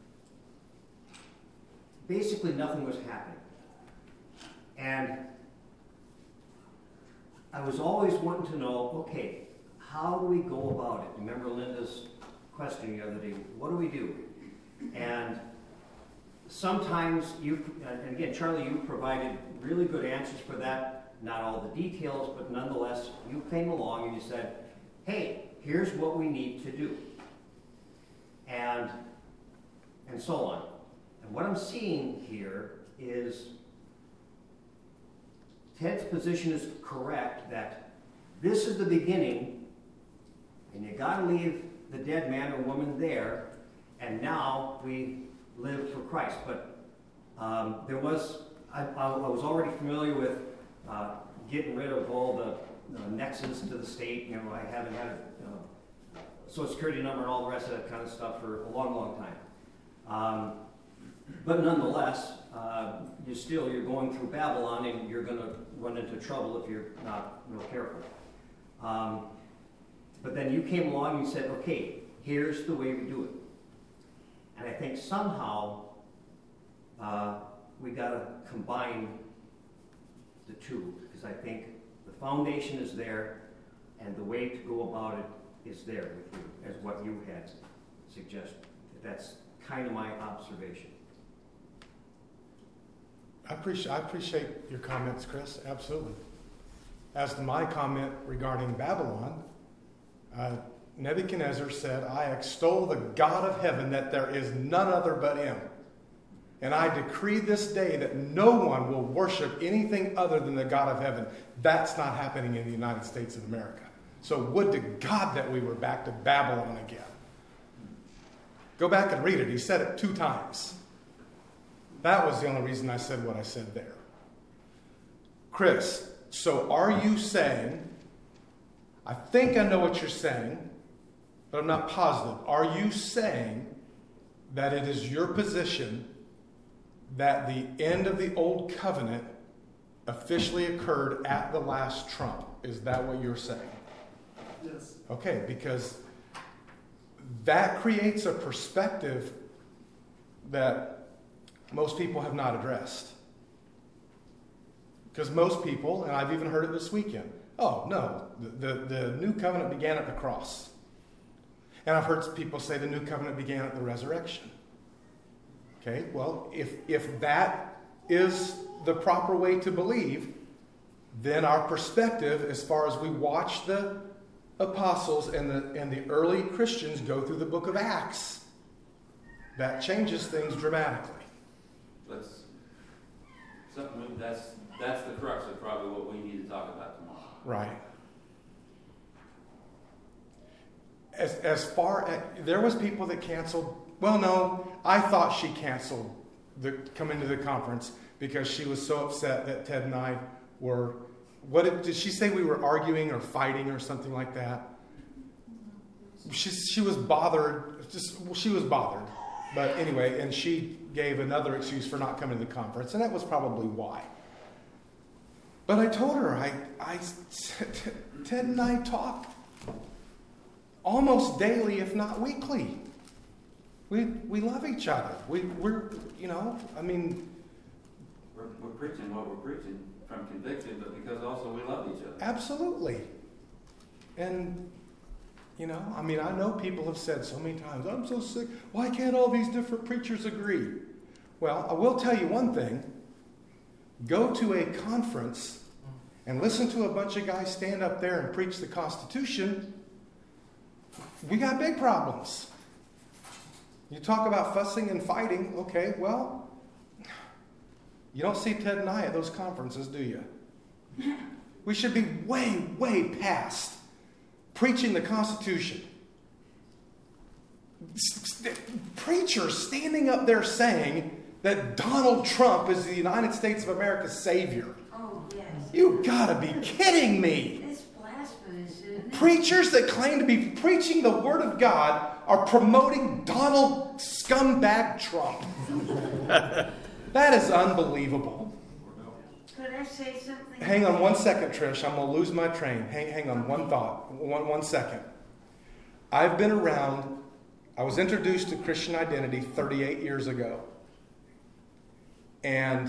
basically nothing was happening. And I was always wanting to know, okay, how do we go about it? Remember Linda's question the other day, what do we do? And sometimes you, and again, Charlie, you provided really good answers for that, not all the details, but nonetheless, you came along and you said, hey, here's what we need to do. And, and so on. And what I'm seeing here is Ted's position is correct that this is the beginning, and you got to leave the dead man or woman there, and now we live for Christ. But um, there was, I, I was already familiar with uh, getting rid of all the uh, nexus to the state. You know, I haven't had a uh, Social Security number and all the rest of that kind of stuff for a long, long time. Um, but nonetheless, uh, you still, you're going through Babylon, and you're going to run into trouble if you're not real careful. Um, but then you came along and you said, okay, here's the way we do it. And I think somehow uh, we got to combine the two, because I think the foundation is there, and the way to go about it is there with you, as what you had suggested. That's kind of my observation. I appreciate, I appreciate your comments, Chris, absolutely. As to my comment regarding Babylon, uh, Nebuchadnezzar said, I extol the God of heaven that there is none other but him. And I decree this day that no one will worship anything other than the God of heaven. That's not happening in the United States of America. So would to God that we were back to Babylon again. Go back and read it. He said it two times. That was the only reason I said what I said there. Chris, so are you saying, I think I know what you're saying, but I'm not positive. Are you saying that it is your position that the end of the old covenant officially occurred at the last trump? Is that what you're saying? Yes. Okay, because that creates a perspective that most people have not addressed. Because most people, and I've even heard it this weekend, oh, no, the, the, the new covenant began at the cross. And I've heard people say the new covenant began at the resurrection. Okay, well, if if that is the proper way to believe, then our perspective, as far as we watch the apostles and the and the early Christians go through the book of Acts, that changes things dramatically. That's something that's that's the crux of probably what we need to talk about tomorrow. Right. As as far as there was people that canceled. Well, no, I thought she canceled the coming to the conference because she was so upset that Ted and I were. What did, did she say? We were arguing or fighting or something like that. She she was bothered. Just she was bothered. But anyway, and she gave another excuse for not coming to the conference, and that was probably why. But I told her, I, I, Ted and I talk almost daily, if not weekly. We we love each other. We we're you know, I mean, We're, we're preaching what we're preaching from conviction, but because also we love each other. Absolutely. And you know, I mean, I know people have said so many times, I'm so sick. Why can't all these different preachers agree? Well, I will tell you one thing. Go to a conference and listen to a bunch of guys stand up there and preach the Constitution. We got big problems. You talk about fussing and fighting. Okay, well, you don't see Ted and I at those conferences, do you? We should be way, way past preaching the Constitution. Preachers standing up there saying that Donald Trump is the United States of America's savior. Oh, yes. You gotta be kidding me. It's blasphemous, isn't it? Preachers that claim to be preaching the Word of God are promoting Donald scumbag Trump. That is unbelievable. Could I say something? Hang on one second, Trish. I'm going to lose my train. Hang, hang on one thought. One, one second. I've been around. I was introduced to Christian identity thirty-eight years ago. And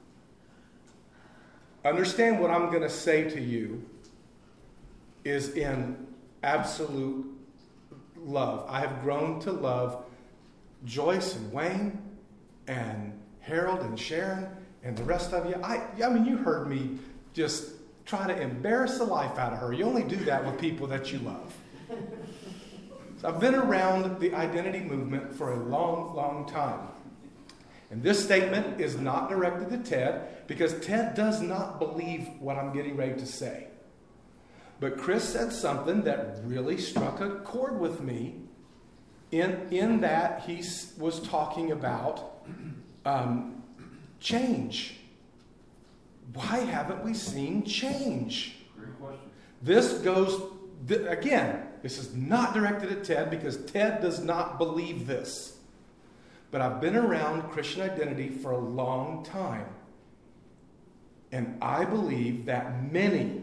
understand what I'm going to say to you is in absolute love. I have grown to love Joyce and Wayne and Harold and Sharon and the rest of you. I, I mean, you heard me just try to embarrass the life out of her. You only do that with people that you love. So I've been around the identity movement for a long, long time. And this statement is not directed to Ted because Ted does not believe what I'm getting ready to say. But Chris said something that really struck a chord with me in, in that he was talking about um, change. Why haven't we seen change? Great question. This goes, th- again, this is not directed at Ted because Ted does not believe this. But I've been around Christian identity for a long time. And I believe that many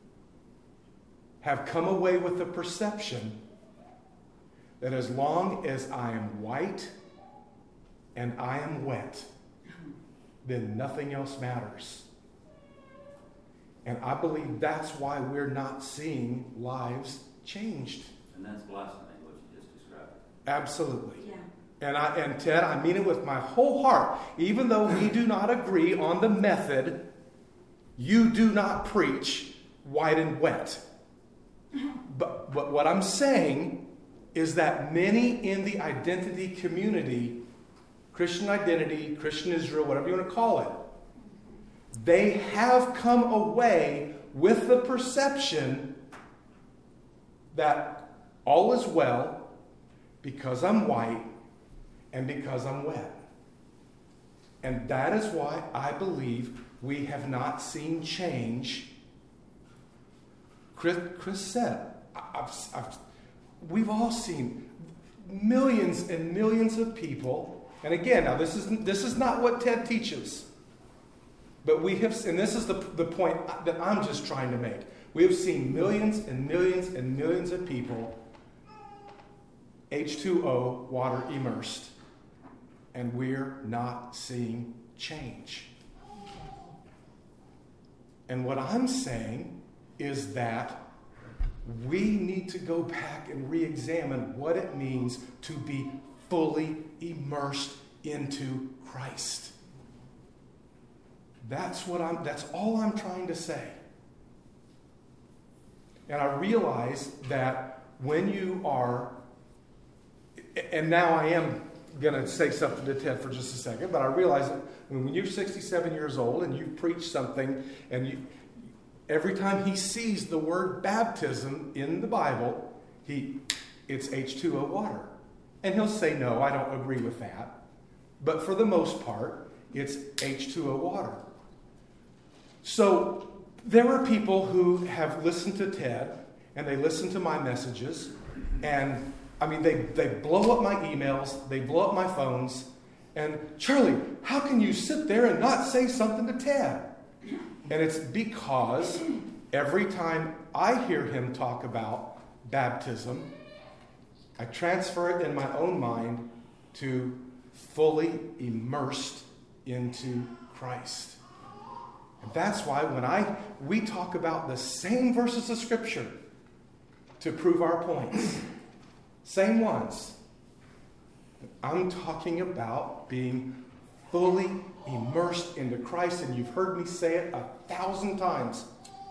have come away with the perception that as long as I am white and I am wet, then nothing else matters. And I believe that's why we're not seeing lives changed. And that's blasphemy, what you just described. Absolutely. Yeah. And I and Ted, I mean it with my whole heart. Even though we do not agree on the method, you do not preach white and wet. But, but what I'm saying is that many in the identity community, Christian identity, Christian Israel, whatever you want to call it, they have come away with the perception that all is well because I'm white and because I'm wet. And that is why I believe we have not seen change. Chris, Chris said, I've, I've, we've all seen millions and millions of people. And again, now this is this is not what Ted teaches. But we have, and this is the, the point that I'm just trying to make. We have seen millions and millions and millions of people H two O, water immersed. And we're not seeing change. And what I'm saying is that we need to go back and re-examine what it means to be fully immersed into Christ. That's what I'm that's all I'm trying to say. And I realize that when you are, and now I am going to say something to Ted for just a second, but I realize that when you're sixty-seven years old and you preach something, and you, every time he sees the word baptism in the Bible, he it's H two O water. And he'll say, no, I don't agree with that. But for the most part, it's H two O water. So there are people who have listened to Ted, and they listen to my messages, and I mean, they, they blow up my emails, they blow up my phones, and Charlie, how can you sit there and not say something to Ted? And it's because every time I hear him talk about baptism, I transfer it in my own mind to fully immersed into Christ. And that's why when I we talk about the same verses of Scripture to prove our points, same ones, I'm talking about being fully immersed into Christ, and you've heard me say it a thousand times.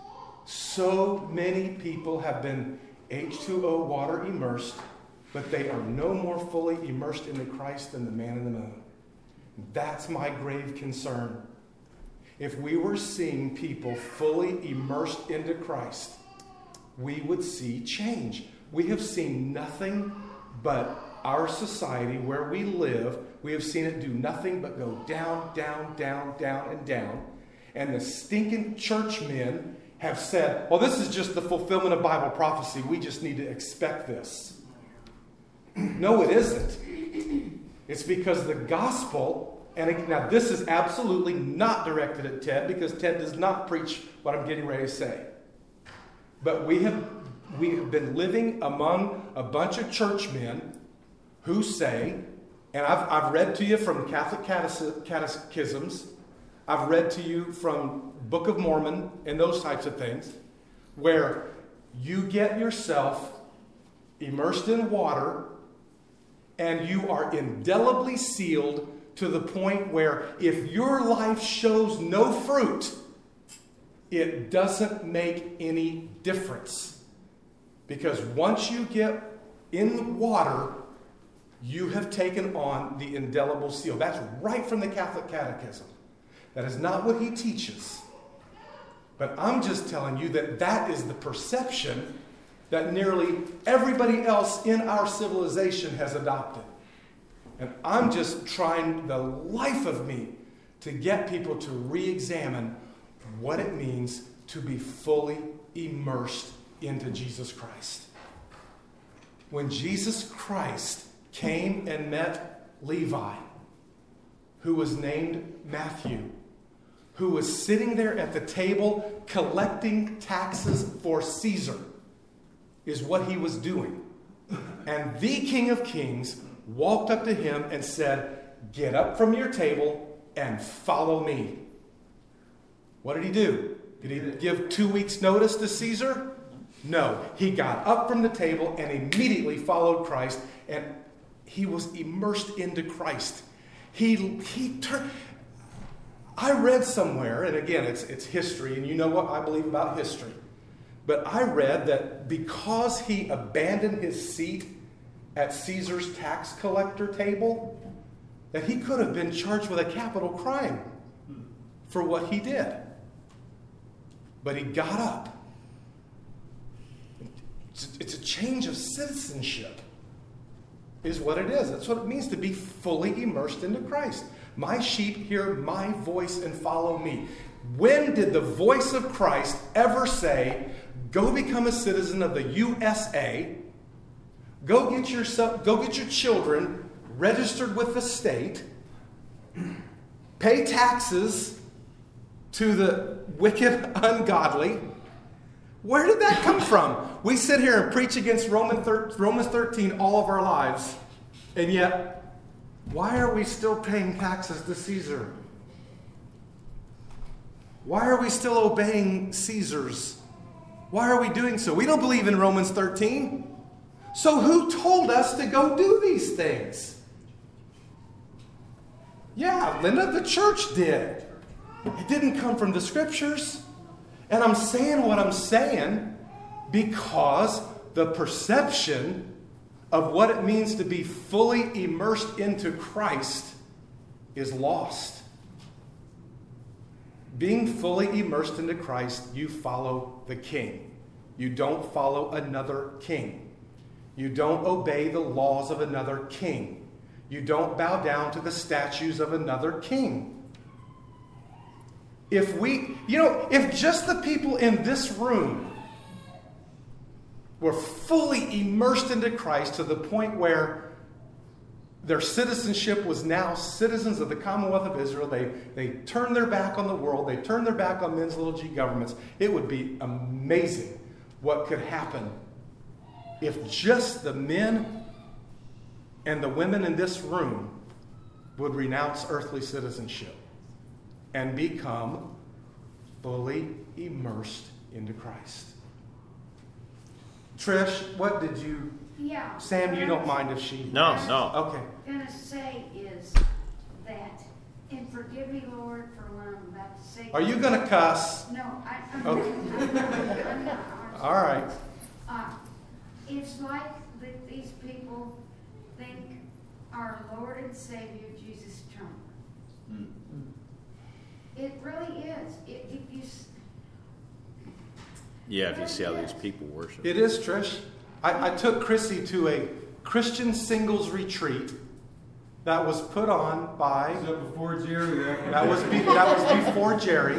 So many people have been H two O water immersed, but they are no more fully immersed into Christ than the man in the moon. That's my grave concern. If we were seeing people fully immersed into Christ, we would see change. We have seen nothing but our society where we live, we have seen it do nothing but go down, down, down, down, and down. And the stinking churchmen have said, well, this is just the fulfillment of Bible prophecy. We just need to expect this. No, it isn't. It's because the gospel, and now this is absolutely not directed at Ted, because Ted does not preach what I'm getting ready to say. But we have we have been living among a bunch of churchmen who say, and I've, I've read to you from Catholic catechisms, I've read to you from Book of Mormon and those types of things, where you get yourself immersed in water and you are indelibly sealed to the point where if your life shows no fruit, it doesn't make any difference. Because once you get in the water, you have taken on the indelible seal. That's right from the Catholic Catechism. That is not what he teaches. But I'm just telling you that that is the perception that nearly everybody else in our civilization has adopted. And I'm just trying the life of me to get people to re-examine what it means to be fully immersed into Jesus Christ. When Jesus Christ came and met Levi, who was named Matthew, who was sitting there at the table collecting taxes for Caesar, is what he was doing. And the King of Kings walked up to him and said, "Get up from your table and follow me." What did he do? Did he give two weeks' notice to Caesar? No. He got up from the table and immediately followed Christ, and he was immersed into Christ. He he turned. I read somewhere, and again, it's it's history, and you know what I believe about history. But I read that because he abandoned his seat at Caesar's tax collector table, that he could have been charged with a capital crime for what he did. But he got up. It's a change of citizenship, is what it is. That's what it means to be fully immersed into Christ. My sheep hear my voice and follow me. When did the voice of Christ ever say, go become a citizen of the U S A, go get yourself, go get your children registered with the state, pay taxes to the wicked, ungodly? Where did that come from? We sit here and preach against Romans thirteen all of our lives, and yet, why are we still paying taxes to Caesar? Why are we still obeying Caesars? Why are we doing so? We don't believe in Romans thirteen. So who told us to go do these things? Yeah, Linda, the church did. It didn't come from the scriptures. And I'm saying what I'm saying Because the perception of what it means to be fully immersed into Christ is lost. Being fully immersed into Christ, you follow the King. You don't follow another king. You don't obey the laws of another king. You don't bow down to the statues of another king. If we, you know, if just the people in this room were fully immersed into Christ to the point where their citizenship was now citizens of the Commonwealth of Israel, they, they turned their back on the world, they turned their back on men's little g governments, it would be amazing what could happen if just the men and the women in this room would renounce earthly citizenship and become fully immersed into Christ. Trish, what did you... Yeah. Sam, you don't mind if she... No, no. Okay. Going to say is that, and forgive me, Lord, for what I'm about to say. Are you going to cuss? No, I, I'm Okay. not. I'm not, I'm not. All right. Uh, it's like that these people think our Lord and Savior Jesus Trump. It really is. It, if you, s- Yeah, if you see how these people worship. It is, Trish. I, I took Chrissy to a Christian singles retreat that was put on by... Is that before Jerry? After That was, be, that was before Jerry.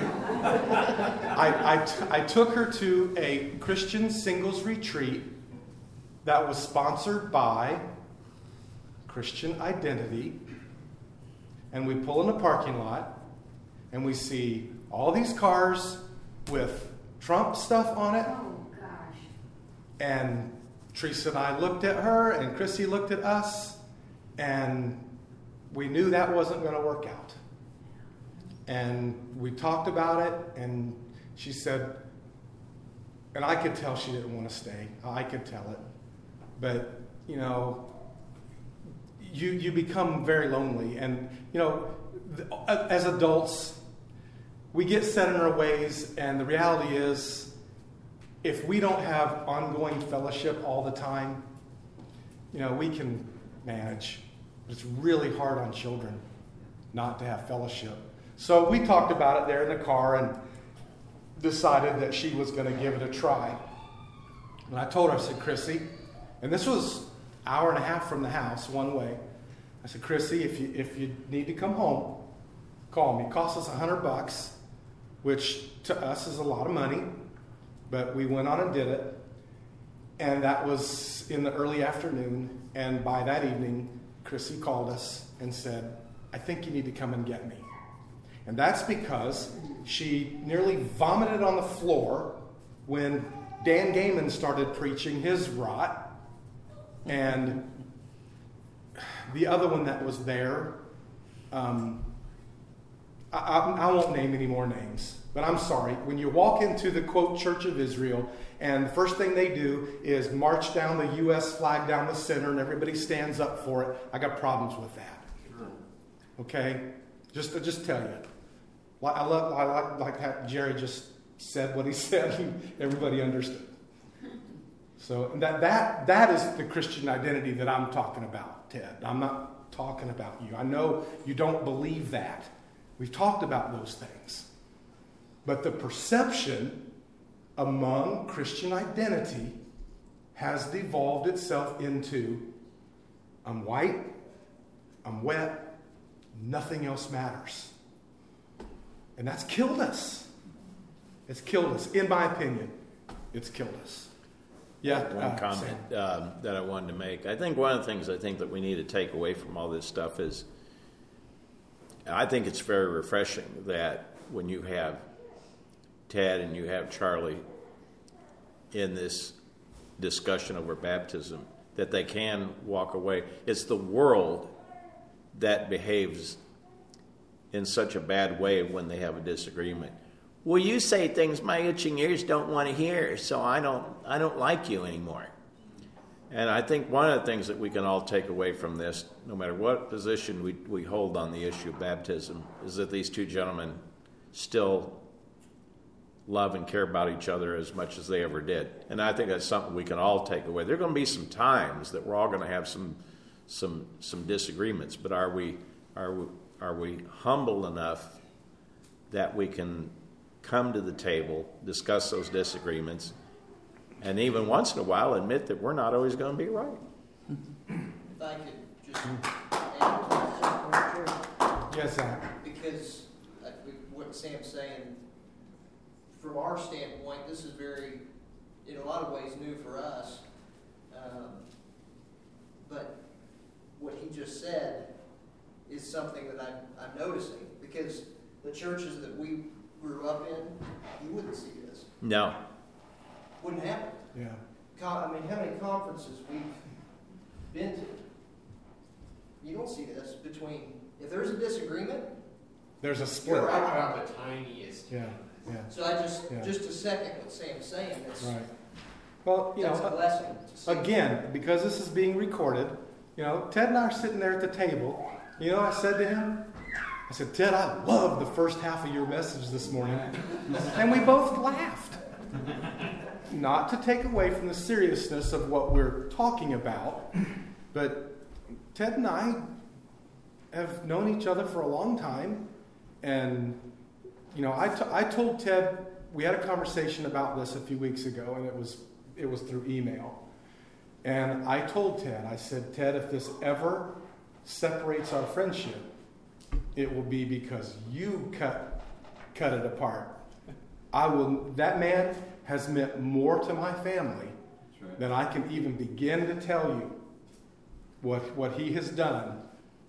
I, I, t- I took her to a Christian singles retreat that was sponsored by Christian Identity. And we pull in the parking lot and we see all these cars with Trump stuff on it. oh gosh. And Teresa and I looked at her, and Chrissy looked at us, and we knew that wasn't going to work out. And we talked about it, and she said, and I could tell she didn't want to stay. I could tell it. But, you know, you you become very lonely. And, you know, th- as adults, we get set in our ways, and the reality is, if we don't have ongoing fellowship all the time, you know, we can manage. It's really hard on children not to have fellowship. So we talked about it there in the car and decided that she was going to give it a try. And I told her, I said, Chrissy, and this was an hour and a half from the house, one way. I said, Chrissy, if you if you need to come home, call me. It costs us a hundred bucks, which to us is a lot of money. But we went on and did it, and that was in the early afternoon, and by that evening, Chrissy called us and said, I think you need to come and get me. And that's because she nearly vomited on the floor when Dan Gaiman started preaching his rot, and the other one that was there, um, I, I, I won't name any more names. But I'm sorry, when you walk into the, quote, Church of Israel, and the first thing they do is march down the U S flag down the center, and everybody stands up for it, I got problems with that. Okay? Just to just tell you. I, love, I like, like how Jerry just said what he said, and everybody understood. So that, that, that is the Christian identity that I'm talking about, Ted. I'm not talking about you. I know you don't believe that. We've talked about those things. But the perception among Christian identity has devolved itself into, I'm white, I'm wet, nothing else matters. And that's killed us. It's killed us. In my opinion, it's killed us. Yeah. One uh, comment um, that I wanted to make. I think one of the things I think that we need to take away from all this stuff is, I think it's very refreshing that when you have Ted and you have Charlie in this discussion over baptism, that they can walk away. It's the world that behaves in such a bad way when they have a disagreement. Well, you say things my itching ears don't want to hear, so I don't I don't like you anymore. And I think one of the things that we can all take away from this, no matter what position we, we hold on the issue of baptism, is that these two gentlemen still love and care about each other as much as they ever did. And I think that's something we can all take away. There are going to be some times that we're all going to have some some some disagreements, but are we are we, are we humble enough that we can come to the table, discuss those disagreements, and even once in a while admit that we're not always going to be right? If I could just add to that. Yes, Zach. Because uh, what Sam's saying, from our standpoint, this is very, in a lot of ways, new for us. Um, but what he just said is something that I'm, I'm noticing. Because the churches that we grew up in, you wouldn't see this. No. Wouldn't happen. Yeah. Con- I mean, how many conferences we've been to? You don't see this between, if there's a disagreement, There's a split. you're out. About the tiniest. Yeah, yeah. So I just, Yeah. just to second what Sam's saying, it's, Right. Well, you that's know, a blessing to see. again, because this is being recorded, you know, Ted and I are sitting there at the table. You know what I said to him? I said, Ted, I love the first half of your message this morning. And we both laughed. Not to take away from the seriousness of what we're talking about, but Ted and I have known each other for a long time. And, you know, I, t- I told Ted, we had a conversation about this a few weeks ago, and it was it was through email. And I told Ted, I said, Ted, if this ever separates our friendship, it will be because you cut cut it apart. I will. That man has meant more to my family right. than I can even begin to tell you what what he has done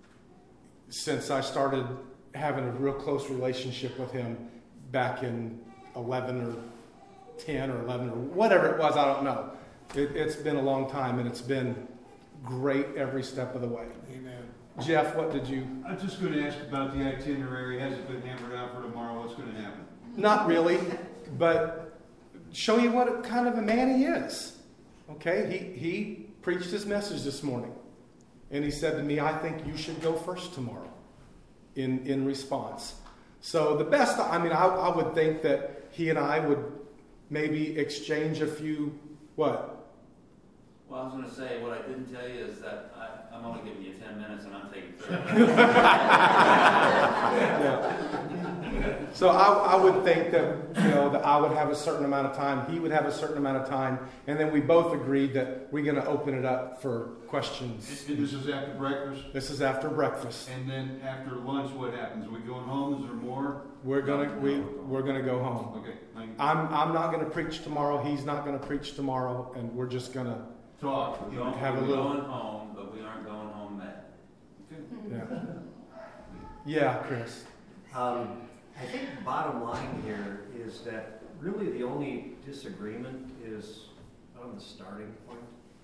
since I started having a real close relationship with him back in eleven or ten or eleven or whatever it was. I don't know. It, it's been a long time, and it's been great every step of the way. Amen. Jeff, what did you? I was just going to ask about the itinerary. Has it been hammered out for tomorrow? What's going to happen? Not really, but show you what kind of a man he is. Okay, he he preached his message this morning, and he said to me, "I think you should go first tomorrow." In in response, so the best. I mean, I, I would think that he and I would maybe exchange a few what. Well, I was going to say, what I didn't tell you is that I, I'm only giving you ten minutes and I'm taking thirty. Yeah. So I, I would think that, you know, that I would have a certain amount of time, he would have a certain amount of time, and then we both agreed that we're going to open it up for questions. And this is after breakfast? This is after breakfast. And then after lunch, what happens? Are we going home? Is there more? We're gonna we we're gonna go home. Okay. Thank you. I'm I'm not gonna preach tomorrow. He's not gonna preach tomorrow, and we're just gonna Talk. We're going, Have a we're little- going home, but we aren't going home mad. yeah yeah Chris. Um, I think the bottom line here is that really the only disagreement is on the starting point.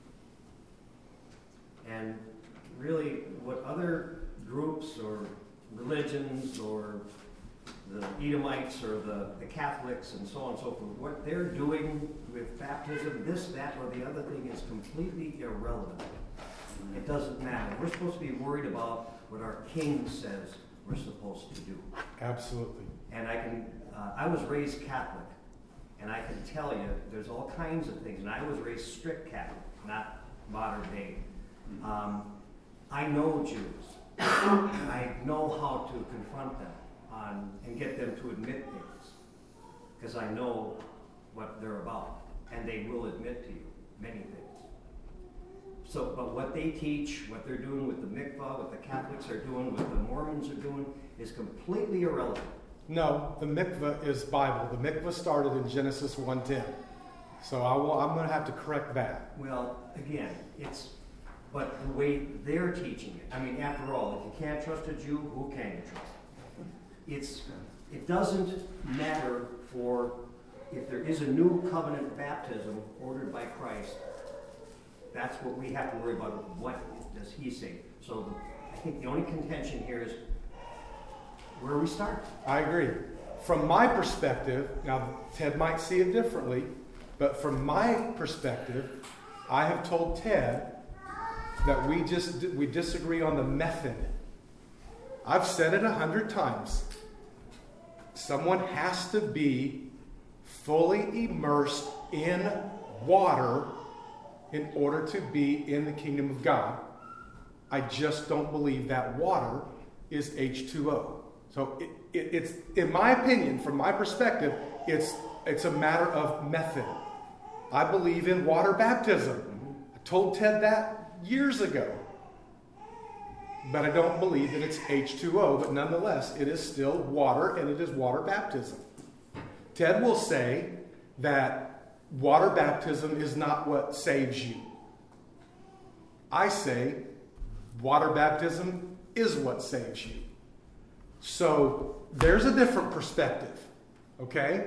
And really what other groups or religions or the Edomites or the, the Catholics and so on and so forth, what they're doing with baptism, this, that, or the other thing is completely irrelevant. It doesn't matter. We're supposed to be worried about what our King says we're supposed to do. Absolutely. And I can, uh, I was raised Catholic, and I can tell you there's all kinds of things. And I was raised strict Catholic, not modern day. Um, I know Jews. I know how to confront them on and get them to admit things, because I know what they're about, and they will admit to you many things. So, but what they teach, what they're doing with the mikvah, what the Catholics are doing, what the Mormons are doing, is completely irrelevant. No, the mikvah is Bible. The mikvah started in Genesis one ten. So I will, I'm going to have to correct that. Well, again, it's, but the way they're teaching it, I mean, after all, if you can't trust a Jew, who can you trust? It's, it doesn't matter for, if there is a new covenant baptism ordered by Christ, that's what we have to worry about. What does he say? So I think the only contention here is where we start. I agree. From my perspective, now Ted might see it differently, but from my perspective, I have told Ted that we just we disagree on the method. I've said it a hundred times. Someone has to be fully immersed in water in order to be in the kingdom of God. I just don't believe that water is H two O. So it, it, it's, in my opinion, from my perspective, it's, it's a matter of method. I believe in water baptism. I told Ted that years ago. But I don't believe that it's H two O, but nonetheless, it is still water, and it is water baptism. Ted will say that water baptism is not what saves you. I say water baptism is what saves you. So there's a different perspective, okay?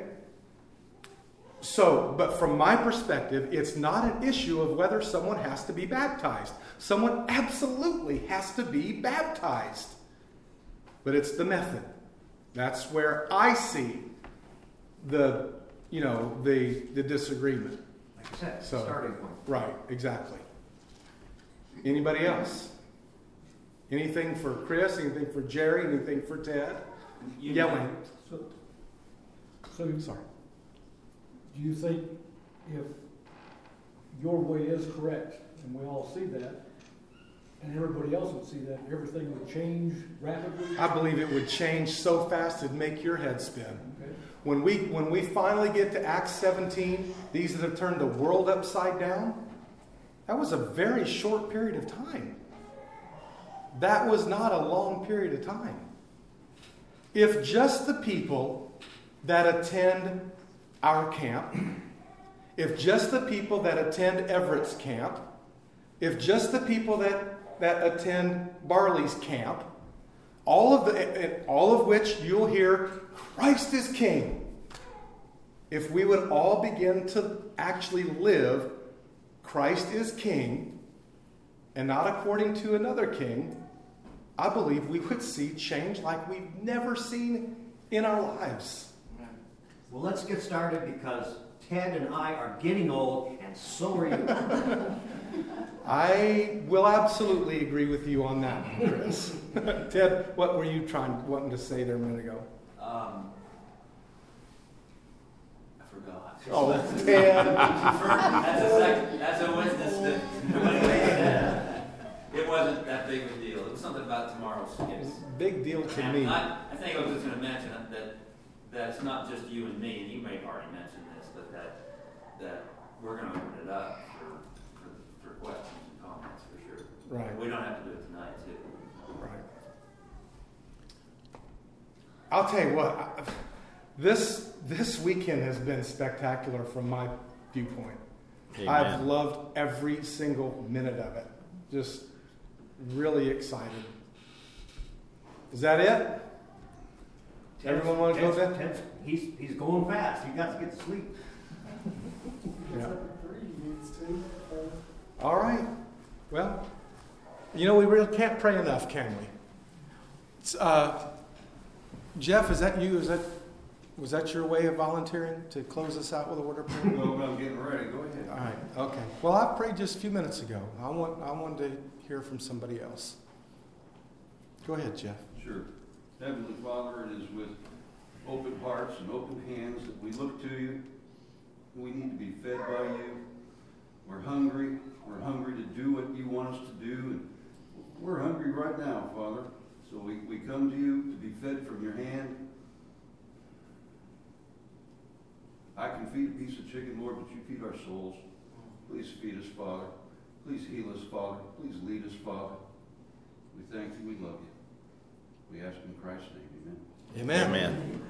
So, but from my perspective, it's not an issue of whether someone has to be baptized. Someone absolutely has to be baptized. But it's the method. That's where I see the, you know, the the disagreement. Like I said, So, starting point. Right, exactly. Anybody else? Anything for Chris? Anything for Jerry? Anything for Ted? You Yeah, know, Wayne. So, so Sorry. do you think if your way is correct, and we all see that, and everybody else would see that, everything would change rapidly? I believe it would change so fast it'd make your head spin. Okay. When we when we finally get to Acts seventeen, these that have turned the world upside down, that was a very short period of time. That was not a long period of time. If just the people that attend our camp, if just the people that attend Everett's camp, if just the people that, that attend Barley's camp, all of the all of which you'll hear, Christ is King. If we would all begin to actually live, Christ is King, and not according to another king, I believe we would see change like we've never seen in our lives. Well, let's get started because Ted and I are getting old, and so are you. I will absolutely agree with you on that, Chris. Ted, what were you trying wanting to say there a minute ago? Um, I forgot. Oh, Ted. That's a second, that's a witness to, it wasn't that big of a deal. It was something about tomorrow's skips. Big deal to And me. I, I think I was just going to mention that, that it's not just you and me, and you may have already mentioned this, but that, that we're going to open it up for, for, for questions and comments for sure. Right. We don't have to do it tonight, too. Right. I'll tell you what, I, this this weekend has been spectacular from my viewpoint. Amen. I've loved every single minute of it. Just really excited. Is that it? Everyone want to go Ted's- then? Ted's- He's, he's going fast. He got to get to sleep. Yeah. Three needs to. All right. Well, you know, we really can't pray enough, can we? It's, uh, Jeff, is that you? Is that was that your way of volunteering to close us out with a word of prayer? Well, I'm getting ready, go ahead. All right. Okay. Well, I prayed just a few minutes ago. I want I wanted to hear from somebody else. Go ahead, Jeff. Sure. Heavenly Father, it is with open hearts and open hands that we look to you. We need to be fed by you. We're hungry. We're hungry to do what you want us to do. And we're hungry right now, Father. So we, we come to you to be fed from your hand. I can feed a piece of chicken, Lord, but you feed our souls. Please feed us, Father. Please heal us, Father. Please lead us, Father. We thank you. We love you. We ask in Christ's name. Amen. Amen. Amen.